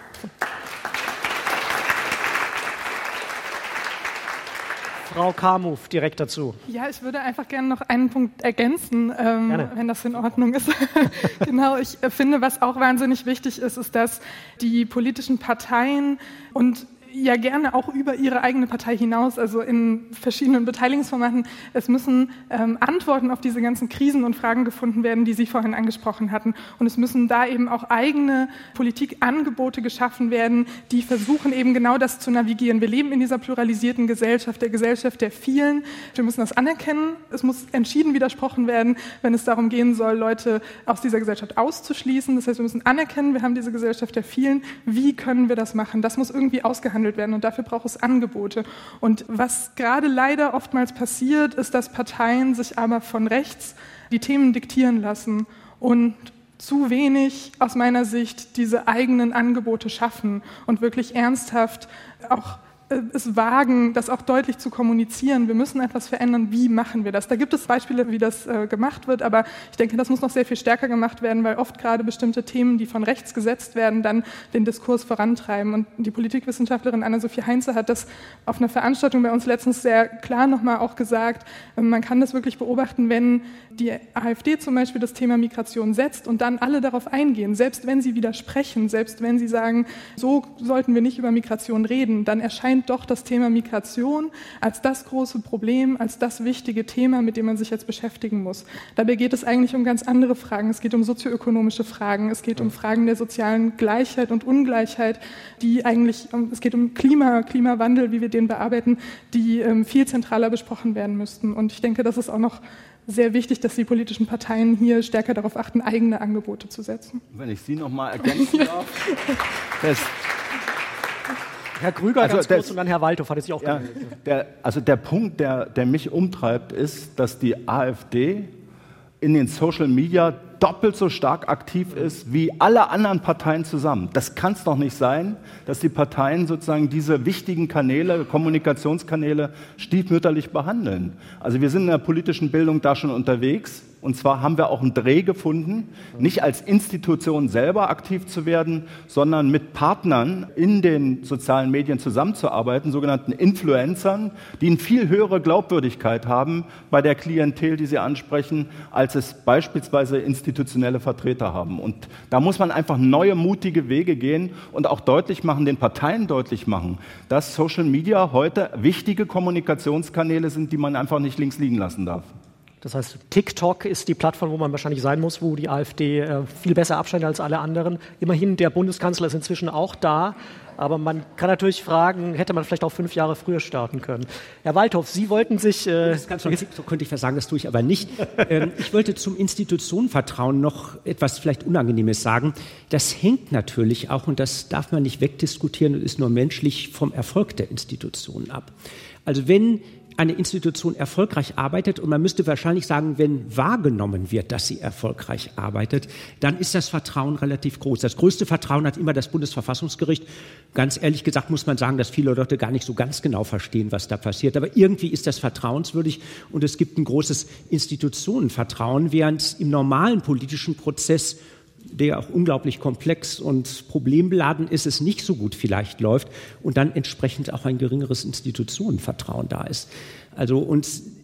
Frau Kamuff, direkt dazu. Ja, ich würde einfach gerne noch einen Punkt ergänzen, wenn das in Ordnung ist. Genau, ich finde, was auch wahnsinnig wichtig ist, ist, dass die politischen Parteien und ja gerne auch über ihre eigene Partei hinaus, also in verschiedenen Beteiligungsformaten, es müssen Antworten auf diese ganzen Krisen und Fragen gefunden werden, die Sie vorhin angesprochen hatten. Und es müssen da eben auch eigene Politikangebote geschaffen werden, die versuchen eben genau das zu navigieren. Wir leben in dieser pluralisierten Gesellschaft, der Gesellschaft der vielen. Wir müssen das anerkennen. Es muss entschieden widersprochen werden, wenn es darum gehen soll, Leute aus dieser Gesellschaft auszuschließen. Das heißt, wir müssen anerkennen, wir haben diese Gesellschaft der vielen. Wie können wir das machen? Das muss irgendwie ausgehandelt werden und dafür braucht es Angebote. Und was gerade leider oftmals passiert, ist, dass Parteien sich aber von rechts die Themen diktieren lassen und zu wenig aus meiner Sicht diese eigenen Angebote schaffen und wirklich ernsthaft auch es wagen, das auch deutlich zu kommunizieren. Wir müssen etwas verändern. Wie machen wir das? Da gibt es Beispiele, wie das gemacht wird, aber ich denke, das muss noch sehr viel stärker gemacht werden, weil oft gerade bestimmte Themen, die von rechts gesetzt werden, dann den Diskurs vorantreiben. Und die Politikwissenschaftlerin Anna-Sophie Heinze hat das auf einer Veranstaltung bei uns letztens sehr klar nochmal auch gesagt. Man kann das wirklich beobachten, wenn die AfD zum Beispiel das Thema Migration setzt und dann alle darauf eingehen, selbst wenn sie widersprechen, selbst wenn sie sagen, so sollten wir nicht über Migration reden, dann erscheint doch das Thema Migration als das große Problem, als das wichtige Thema, mit dem man sich jetzt beschäftigen muss. Dabei geht es eigentlich um ganz andere Fragen. Es geht um sozioökonomische Fragen, es geht um Fragen der sozialen Gleichheit und Ungleichheit, es geht um Klimawandel, wie wir den bearbeiten, die viel zentraler besprochen werden müssten. Und ich denke, das ist auch noch sehr wichtig, dass die politischen Parteien hier stärker darauf achten, eigene Angebote zu setzen. Wenn ich Sie noch mal ergänzen darf. Herr Grüger, ganz kurz, und dann Herr Waldhoff, hat sich auch gemeldet. Der Punkt, der mich umtreibt, ist, dass die AfD in den Social Media doppelt so stark aktiv ist wie alle anderen Parteien zusammen. Das kann es doch nicht sein, dass die Parteien sozusagen diese wichtigen Kanäle, Kommunikationskanäle stiefmütterlich behandeln. Also wir sind in der politischen Bildung da schon unterwegs. Und zwar haben wir auch einen Dreh gefunden, nicht als Institution selber aktiv zu werden, sondern mit Partnern in den sozialen Medien zusammenzuarbeiten, sogenannten Influencern, die eine viel höhere Glaubwürdigkeit haben bei der Klientel, die sie ansprechen, als es beispielsweise institutionelle Vertreter haben. Und da muss man einfach neue, mutige Wege gehen und auch deutlich machen, den Parteien deutlich machen, dass Social Media heute wichtige Kommunikationskanäle sind, die man einfach nicht links liegen lassen darf. Das heißt, TikTok ist die Plattform, wo man wahrscheinlich sein muss, wo die AfD viel besser abschneidet als alle anderen. Immerhin, der Bundeskanzler ist inzwischen auch da. Aber man kann natürlich fragen, hätte man vielleicht auch 5 Jahre früher starten können. Herr Waldhoff, Sie wollten sich... so könnte ich versagen, das tue ich aber nicht. Ich wollte zum Institutionenvertrauen noch etwas vielleicht Unangenehmes sagen. Das hängt natürlich auch, und das darf man nicht wegdiskutieren und ist nur menschlich, vom Erfolg der Institutionen ab. Also wenn eine Institution erfolgreich arbeitet, und man müsste wahrscheinlich sagen, wenn wahrgenommen wird, dass sie erfolgreich arbeitet, dann ist das Vertrauen relativ groß. Das größte Vertrauen hat immer das Bundesverfassungsgericht. Ganz ehrlich gesagt muss man sagen, dass viele Leute gar nicht so ganz genau verstehen, was da passiert. Aber irgendwie ist das vertrauenswürdig und es gibt ein großes Institutionenvertrauen, während im normalen politischen Prozess, der auch unglaublich komplex und problembeladen ist, es nicht so gut vielleicht läuft und dann entsprechend auch ein geringeres Institutionenvertrauen da ist. Also und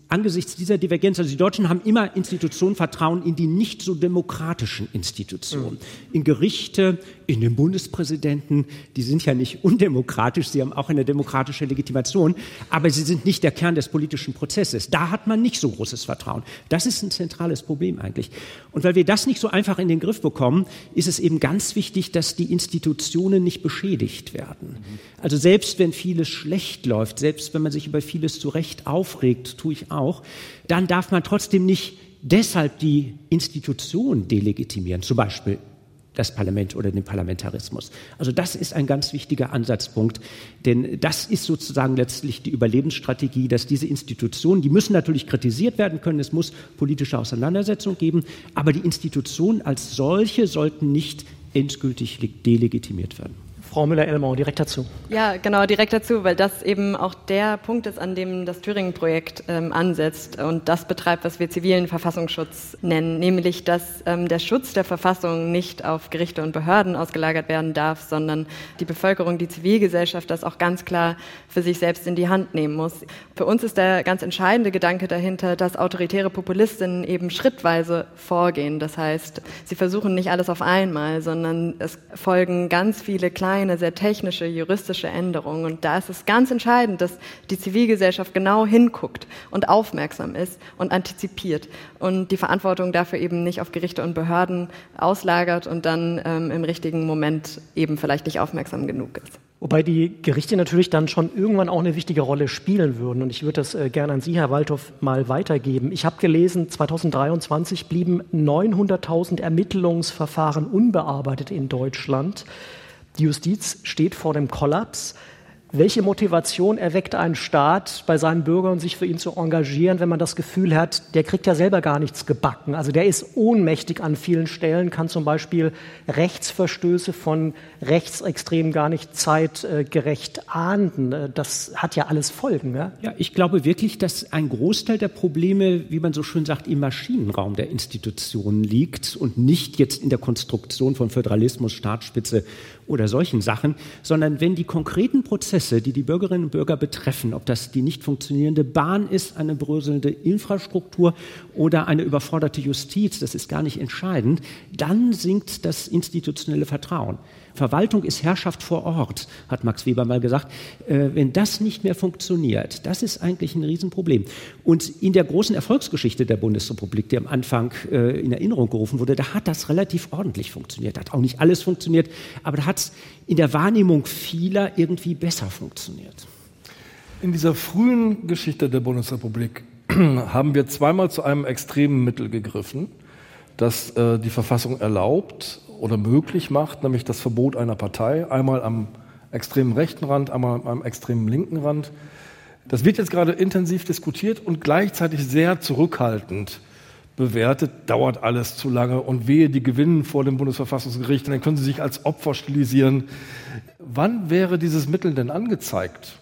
angesichts dieser Divergenz, also die Deutschen haben immer Institutionen Vertrauen in die nicht so demokratischen Institutionen, in Gerichte, in den Bundespräsidenten, die sind ja nicht undemokratisch, sie haben auch eine demokratische Legitimation, aber sie sind nicht der Kern des politischen Prozesses. Da hat man nicht so großes Vertrauen. Das ist ein zentrales Problem eigentlich. Und weil wir das nicht so einfach in den Griff bekommen, ist es eben ganz wichtig, dass die Institutionen nicht beschädigt werden. Also selbst wenn vieles schlecht läuft, selbst wenn man sich über vieles zu Recht aufregt, tue ich auch, dann darf man trotzdem nicht deshalb die Institution delegitimieren, zum Beispiel das Parlament oder den Parlamentarismus. Also das ist ein ganz wichtiger Ansatzpunkt, denn das ist sozusagen letztlich die Überlebensstrategie, dass diese Institutionen, die müssen natürlich kritisiert werden können, es muss politische Auseinandersetzung geben, aber die Institutionen als solche sollten nicht endgültig delegitimiert werden. Frau Müller-Elmau, direkt dazu. Ja, genau, direkt dazu, weil das eben auch der Punkt ist, an dem das Thüringen-Projekt ansetzt und das betreibt, was wir zivilen Verfassungsschutz nennen, nämlich, dass der Schutz der Verfassung nicht auf Gerichte und Behörden ausgelagert werden darf, sondern die Bevölkerung, die Zivilgesellschaft das auch ganz klar für sich selbst in die Hand nehmen muss. Für uns ist der ganz entscheidende Gedanke dahinter, dass autoritäre Populistinnen eben schrittweise vorgehen. Das heißt, sie versuchen nicht alles auf einmal, sondern es folgen ganz viele kleine, sehr technische, juristische Änderungen. Und da ist es ganz entscheidend, dass die Zivilgesellschaft genau hinguckt und aufmerksam ist und antizipiert und die Verantwortung dafür eben nicht auf Gerichte und Behörden auslagert und dann im richtigen Moment eben vielleicht nicht aufmerksam genug ist. Wobei die Gerichte natürlich dann schon irgendwann auch eine wichtige Rolle spielen würden. Und ich würde das gerne an Sie, Herr Waldhoff, mal weitergeben. Ich habe gelesen, 2023 blieben 900.000 Ermittlungsverfahren unbearbeitet in Deutschland. Die Justiz steht vor dem Kollaps. Welche Motivation erweckt ein Staat bei seinen Bürgern, sich für ihn zu engagieren, wenn man das Gefühl hat, der kriegt ja selber gar nichts gebacken? Also der ist ohnmächtig an vielen Stellen, kann zum Beispiel Rechtsverstöße von Rechtsextremen gar nicht zeitgerecht ahnden. Das hat ja alles Folgen. Ja? Ja, ich glaube wirklich, dass ein Großteil der Probleme, wie man so schön sagt, im Maschinenraum der Institutionen liegt und nicht jetzt in der Konstruktion von Föderalismus, Staatsspitze oder solchen Sachen, sondern wenn die konkreten Prozesse, die die Bürgerinnen und Bürger betreffen, ob das die nicht funktionierende Bahn ist, eine bröselnde Infrastruktur oder eine überforderte Justiz, das ist gar nicht entscheidend, dann sinkt das institutionelle Vertrauen. Verwaltung ist Herrschaft vor Ort, hat Max Weber mal gesagt. Wenn das nicht mehr funktioniert, das ist eigentlich ein Riesenproblem. Und in der großen Erfolgsgeschichte der Bundesrepublik, die am Anfang in Erinnerung gerufen wurde, da hat das relativ ordentlich funktioniert. Da hat auch nicht alles funktioniert, aber da hat es in der Wahrnehmung vieler irgendwie besser funktioniert. In dieser frühen Geschichte der Bundesrepublik haben wir zweimal zu einem extremen Mittel gegriffen, das die Verfassung erlaubt oder möglich macht, nämlich das Verbot einer Partei, einmal am extremen rechten Rand, einmal am extremen linken Rand. Das wird jetzt gerade intensiv diskutiert und gleichzeitig sehr zurückhaltend bewertet, dauert alles zu lange und wehe, die gewinnen vor dem Bundesverfassungsgericht und dann können sie sich als Opfer stilisieren. Wann wäre dieses Mittel denn angezeigt?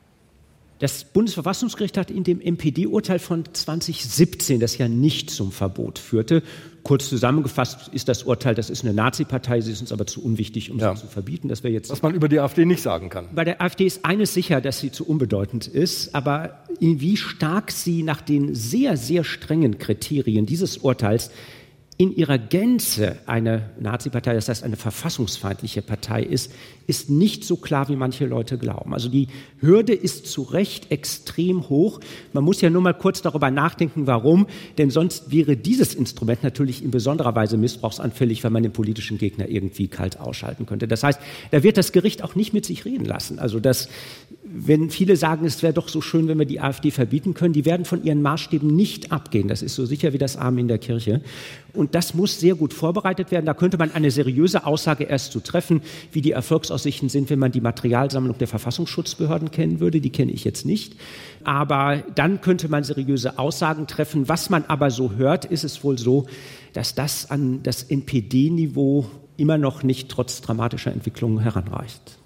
Das Bundesverfassungsgericht hat in dem MPD-Urteil von 2017, das ja nicht zum Verbot führte, kurz zusammengefasst ist das Urteil, das ist eine Nazi-Partei, sie ist uns aber zu unwichtig, um sie zu verbieten. Das wäre jetzt, was man über die AfD nicht sagen kann. Bei der AfD ist eines sicher, dass sie zu unbedeutend ist, aber wie stark sie nach den sehr, sehr strengen Kriterien dieses Urteils in ihrer Gänze eine Nazi-Partei, das heißt eine verfassungsfeindliche Partei ist nicht so klar, wie manche Leute glauben. Also die Hürde ist zu Recht extrem hoch. Man muss ja nur mal kurz darüber nachdenken, warum, denn sonst wäre dieses Instrument natürlich in besonderer Weise missbrauchsanfällig, weil man den politischen Gegner irgendwie kalt ausschalten könnte. Das heißt, da wird das Gericht auch nicht mit sich reden lassen. Also wenn viele sagen, es wäre doch so schön, wenn wir die AfD verbieten können, die werden von ihren Maßstäben nicht abgehen. Das ist so sicher wie das Amen in der Kirche. Und das muss sehr gut vorbereitet werden. Da könnte man eine seriöse Aussage erst zu treffen, wie die Erfolgsaussichten sind, wenn man die Materialsammlung der Verfassungsschutzbehörden kennen würde. Die kenne ich jetzt nicht. Aber dann könnte man seriöse Aussagen treffen. Was man aber so hört, ist es wohl so, dass das an das NPD-Niveau immer noch nicht trotz dramatischer Entwicklungen heranreicht.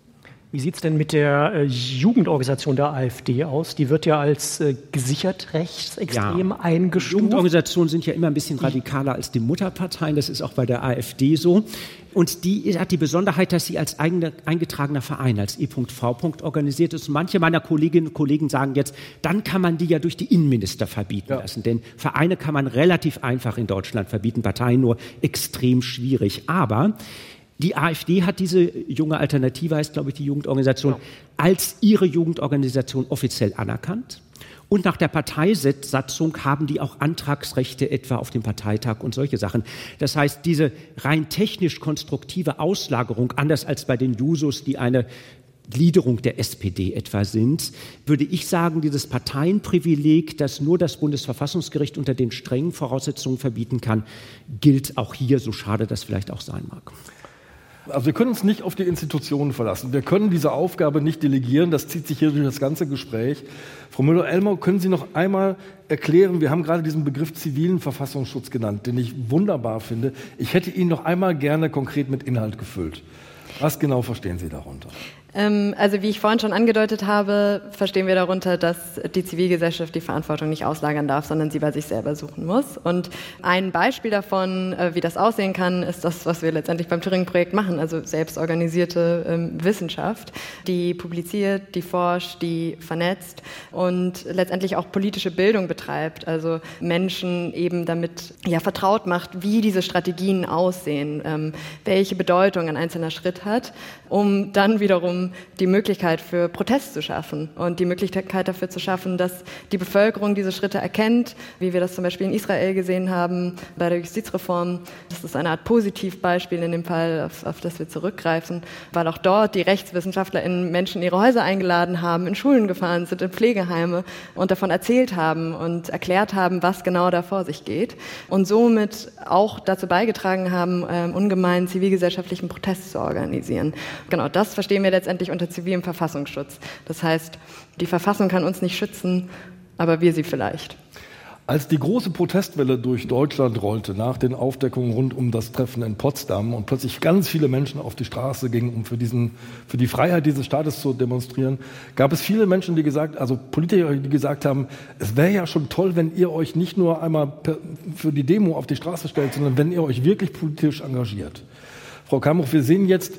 Wie sieht es denn mit der Jugendorganisation der AfD aus? Die wird ja als gesichert rechtsextrem eingestuft. Jugendorganisationen sind ja immer ein bisschen radikaler als die Mutterparteien. Das ist auch bei der AfD so. Und die hat die Besonderheit, dass sie als eingetragener Verein, als E.V. organisiert ist. Manche meiner Kolleginnen und Kollegen sagen jetzt, dann kann man die ja durch die Innenminister verbieten lassen. Denn Vereine kann man relativ einfach in Deutschland verbieten, Parteien nur extrem schwierig. Aber die AfD hat diese junge Alternative, heißt glaube ich die Jugendorganisation, als ihre Jugendorganisation offiziell anerkannt. Und nach der Parteisatzung haben die auch Antragsrechte etwa auf dem Parteitag und solche Sachen. Das heißt, diese rein technisch konstruktive Auslagerung, anders als bei den Jusos, die eine Gliederung der SPD etwa sind, würde ich sagen, dieses Parteienprivileg, das nur das Bundesverfassungsgericht unter den strengen Voraussetzungen verbieten kann, gilt auch hier, so schade das vielleicht auch sein mag. Also wir können uns nicht auf die Institutionen verlassen. Wir können diese Aufgabe nicht delegieren. Das zieht sich hier durch das ganze Gespräch. Frau Müller-Elmau, können Sie noch einmal erklären, wir haben gerade diesen Begriff zivilen Verfassungsschutz genannt, den ich wunderbar finde. Ich hätte ihn noch einmal gerne konkret mit Inhalt gefüllt. Was genau verstehen Sie darunter? Also wie ich vorhin schon angedeutet habe, verstehen wir darunter, dass die Zivilgesellschaft die Verantwortung nicht auslagern darf, sondern sie bei sich selber suchen muss. Und ein Beispiel davon, wie das aussehen kann, ist das, was wir letztendlich beim Thüringen-Projekt machen, also selbstorganisierte Wissenschaft, die publiziert, die forscht, die vernetzt und letztendlich auch politische Bildung betreibt, also Menschen eben damit vertraut macht, wie diese Strategien aussehen, welche Bedeutung ein einzelner Schritt hat, um dann wiederum die Möglichkeit für Protest zu schaffen und die Möglichkeit dafür zu schaffen, dass die Bevölkerung diese Schritte erkennt, wie wir das zum Beispiel in Israel gesehen haben bei der Justizreform. Das ist eine Art Positivbeispiel in dem Fall, auf das wir zurückgreifen, weil auch dort die RechtswissenschaftlerInnen Menschen in ihre Häuser eingeladen haben, in Schulen gefahren sind, in Pflegeheime und davon erzählt haben und erklärt haben, was genau da vor sich geht und somit auch dazu beigetragen haben, ungemein zivilgesellschaftlichen Protest zu organisieren. Genau, das verstehen wir letztendlich unter zivilem Verfassungsschutz. Das heißt, die Verfassung kann uns nicht schützen, aber wir sie vielleicht. Als die große Protestwelle durch Deutschland rollte, nach den Aufdeckungen rund um das Treffen in Potsdam und plötzlich ganz viele Menschen auf die Straße gingen, um für die Freiheit dieses Staates zu demonstrieren, gab es viele Menschen, Politiker, die gesagt haben, es wäre ja schon toll, wenn ihr euch nicht nur einmal für die Demo auf die Straße stellt, sondern wenn ihr euch wirklich politisch engagiert. Frau Kamruch, wir sehen jetzt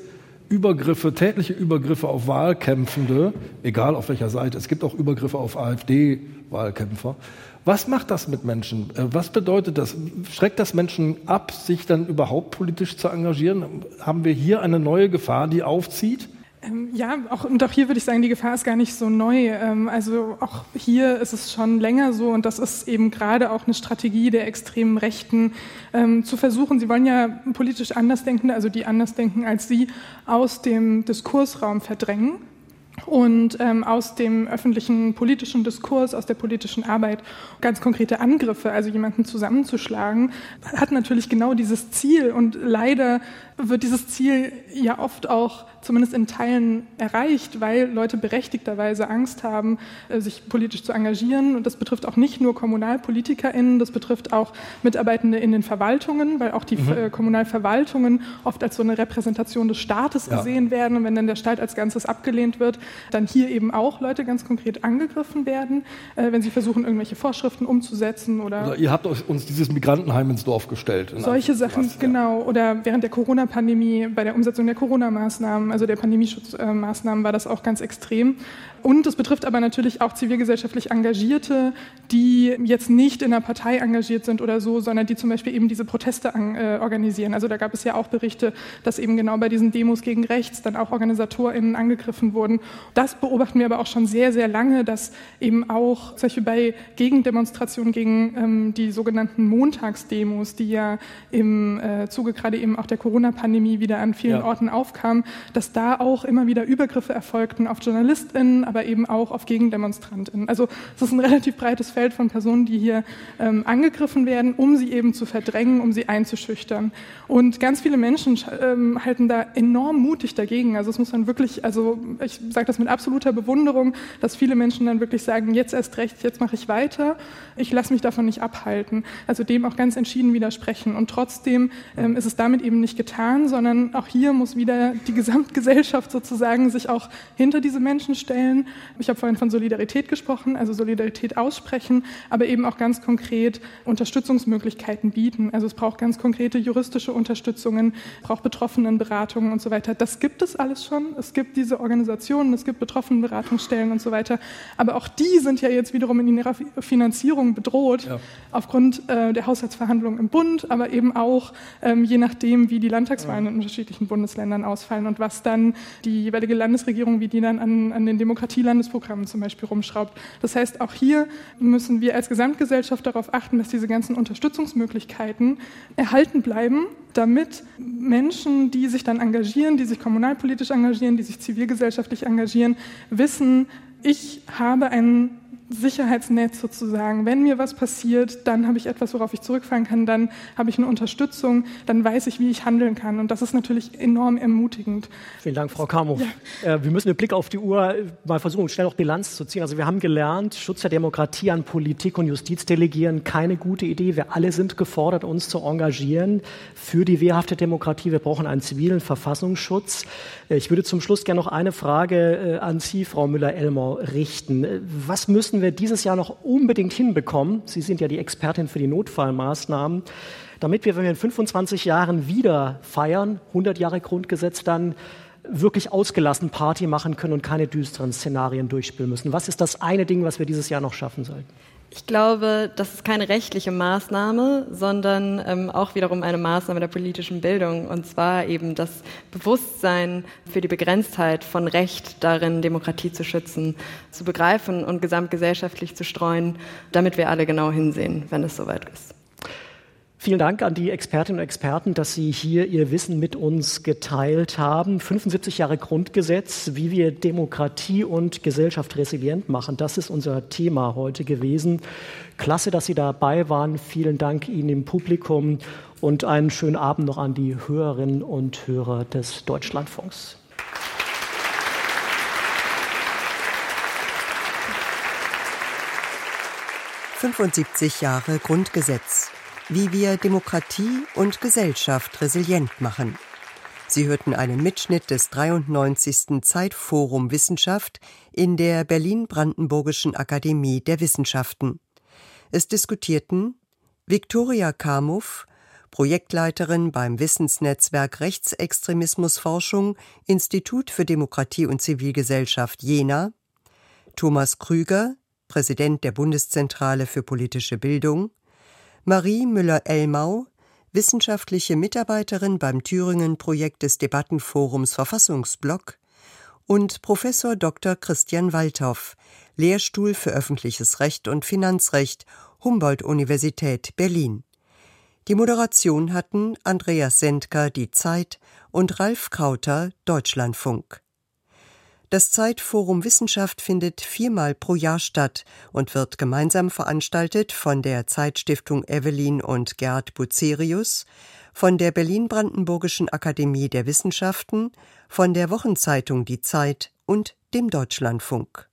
tätliche Übergriffe auf Wahlkämpfende, egal auf welcher Seite. Es gibt auch Übergriffe auf AfD-Wahlkämpfer. Was macht das mit Menschen? Was bedeutet das? Schreckt das Menschen ab, sich dann überhaupt politisch zu engagieren? Haben wir hier eine neue Gefahr, die aufzieht? Auch hier würde ich sagen, die Gefahr ist gar nicht so neu. Also auch hier ist es schon länger so und das ist eben gerade auch eine Strategie der extremen Rechten, zu versuchen, sie wollen ja politisch Andersdenkende, also die anders denken als sie, aus dem Diskursraum verdrängen. Und aus dem öffentlichen politischen Diskurs, aus der politischen Arbeit ganz konkrete Angriffe, also jemanden zusammenzuschlagen, hat natürlich genau dieses Ziel. Und leider wird dieses Ziel ja oft auch zumindest in Teilen erreicht, weil Leute berechtigterweise Angst haben, sich politisch zu engagieren. Und das betrifft auch nicht nur KommunalpolitikerInnen, das betrifft auch Mitarbeitende in den Verwaltungen, weil auch die Kommunalverwaltungen oft als so eine Repräsentation des Staates gesehen werden. Und wenn dann der Staat als Ganzes abgelehnt wird, dann hier eben auch Leute ganz konkret angegriffen werden, wenn sie versuchen, irgendwelche Vorschriften umzusetzen. Oder ihr habt uns dieses Migrantenheim ins Dorf gestellt. Solche Sachen, genau. Oder während der Corona-Pandemie, bei der Umsetzung der Corona-Maßnahmen, also der Pandemieschutzmaßnahmen, war das auch ganz extrem. Und es betrifft aber natürlich auch zivilgesellschaftlich Engagierte, die jetzt nicht in einer Partei engagiert sind oder so, sondern die zum Beispiel eben diese Proteste organisieren. Also da gab es ja auch Berichte, dass eben genau bei diesen Demos gegen rechts dann auch OrganisatorInnen angegriffen wurden. Das beobachten wir aber auch schon sehr, sehr lange, dass eben auch zum Beispiel bei Gegendemonstrationen gegen die sogenannten Montagsdemos, die ja im Zuge gerade eben auch der Corona-Pandemie wieder an vielen Orten aufkamen, dass da auch immer wieder Übergriffe erfolgten auf JournalistInnen, aber eben auch auf GegendemonstrantInnen. Also es ist ein relativ breites Feld von Personen, die hier angegriffen werden, um sie eben zu verdrängen, um sie einzuschüchtern. Und ganz viele Menschen halten da enorm mutig dagegen. Also es muss man wirklich, also ich sage das mit absoluter Bewunderung, dass viele Menschen dann wirklich sagen, jetzt erst recht, jetzt mache ich weiter, ich lasse mich davon nicht abhalten. Also dem auch ganz entschieden widersprechen. Und trotzdem ist es damit eben nicht getan, sondern auch hier muss wieder die Gesamtgesellschaft sozusagen sich auch hinter diese Menschen stellen. Ich habe vorhin von Solidarität gesprochen, also Solidarität aussprechen, aber eben auch ganz konkret Unterstützungsmöglichkeiten bieten. Also es braucht ganz konkrete juristische Unterstützungen, braucht Betroffenenberatungen und so weiter. Das gibt es alles schon. Es gibt diese Organisationen, es gibt Betroffenenberatungsstellen und so weiter. Aber auch die sind ja jetzt wiederum in ihrer Finanzierung bedroht, aufgrund der Haushaltsverhandlungen im Bund, aber eben auch je nachdem, wie die Landtagswahlen in unterschiedlichen Bundesländern ausfallen und was dann die jeweilige Landesregierung, wie die dann an den Demokratielandesprogrammen zum Beispiel rumschraubt. Das heißt, auch hier müssen wir als Gesamtgesellschaft darauf achten, dass diese ganzen Unterstützungsmöglichkeiten erhalten bleiben, damit Menschen, die sich dann engagieren, die sich kommunalpolitisch engagieren, die sich zivilgesellschaftlich engagieren, wissen, ich habe ein Sicherheitsnetz sozusagen. Wenn mir was passiert, dann habe ich etwas, worauf ich zurückfallen kann, dann habe ich eine Unterstützung, dann weiß ich, wie ich handeln kann. Und das ist natürlich enorm ermutigend. Vielen Dank, Frau Kamow. Ja. Wir müssen mit Blick auf die Uhr mal versuchen, schnell noch Bilanz zu ziehen. Also wir haben gelernt, Schutz der Demokratie an Politik und Justiz delegieren, keine gute Idee. Wir alle sind gefordert, uns zu engagieren für die wehrhafte Demokratie. Wir brauchen einen zivilen Verfassungsschutz. Ich würde zum Schluss gerne noch eine Frage an Sie, Frau Müller-Elmau, richten. Was müssen wir dieses Jahr noch unbedingt hinbekommen? Sie sind ja die Expertin für die Notfallmaßnahmen, damit wir, wenn wir in 25 Jahren wieder feiern, 100 Jahre Grundgesetz, dann wirklich ausgelassen Party machen können und keine düsteren Szenarien durchspielen müssen. Was ist das eine Ding, was wir dieses Jahr noch schaffen sollten? Ich glaube, das ist keine rechtliche Maßnahme, sondern auch wiederum eine Maßnahme der politischen Bildung, und zwar eben das Bewusstsein für die Begrenztheit von Recht darin, Demokratie zu schützen, zu begreifen und gesamtgesellschaftlich zu streuen, damit wir alle genau hinsehen, wenn es soweit ist. Vielen Dank an die Expertinnen und Experten, dass Sie hier Ihr Wissen mit uns geteilt haben. 75 Jahre Grundgesetz, wie wir Demokratie und Gesellschaft resilient machen. Das ist unser Thema heute gewesen. Klasse, dass Sie dabei waren. Vielen Dank Ihnen im Publikum und einen schönen Abend noch an die Hörerinnen und Hörer des Deutschlandfunks. »75 Jahre Grundgesetz. Wie wir Demokratie und Gesellschaft resilient machen.« Sie hörten einen Mitschnitt des 93. Zeitforum Wissenschaft in der Berlin-Brandenburgischen Akademie der Wissenschaften. Es diskutierten Viktoria Kamow, Projektleiterin beim Wissensnetzwerk Rechtsextremismusforschung, Institut für Demokratie und Zivilgesellschaft Jena, Thomas Krüger, Präsident der Bundeszentrale für politische Bildung, Marie Müller-Elmau, wissenschaftliche Mitarbeiterin beim Thüringen-Projekt des Debattenforums Verfassungsblock, und Professor Dr. Christian Walthoff, Lehrstuhl für öffentliches Recht und Finanzrecht, Humboldt-Universität Berlin. Die Moderation hatten Andreas Sendker, Die Zeit, und Ralf Krauter, Deutschlandfunk. Das Zeitforum Wissenschaft findet 4-mal pro Jahr statt und wird gemeinsam veranstaltet von der Zeitstiftung Evelyn und Gerd Bucerius, von der Berlin-Brandenburgischen Akademie der Wissenschaften, von der Wochenzeitung Die Zeit und dem Deutschlandfunk.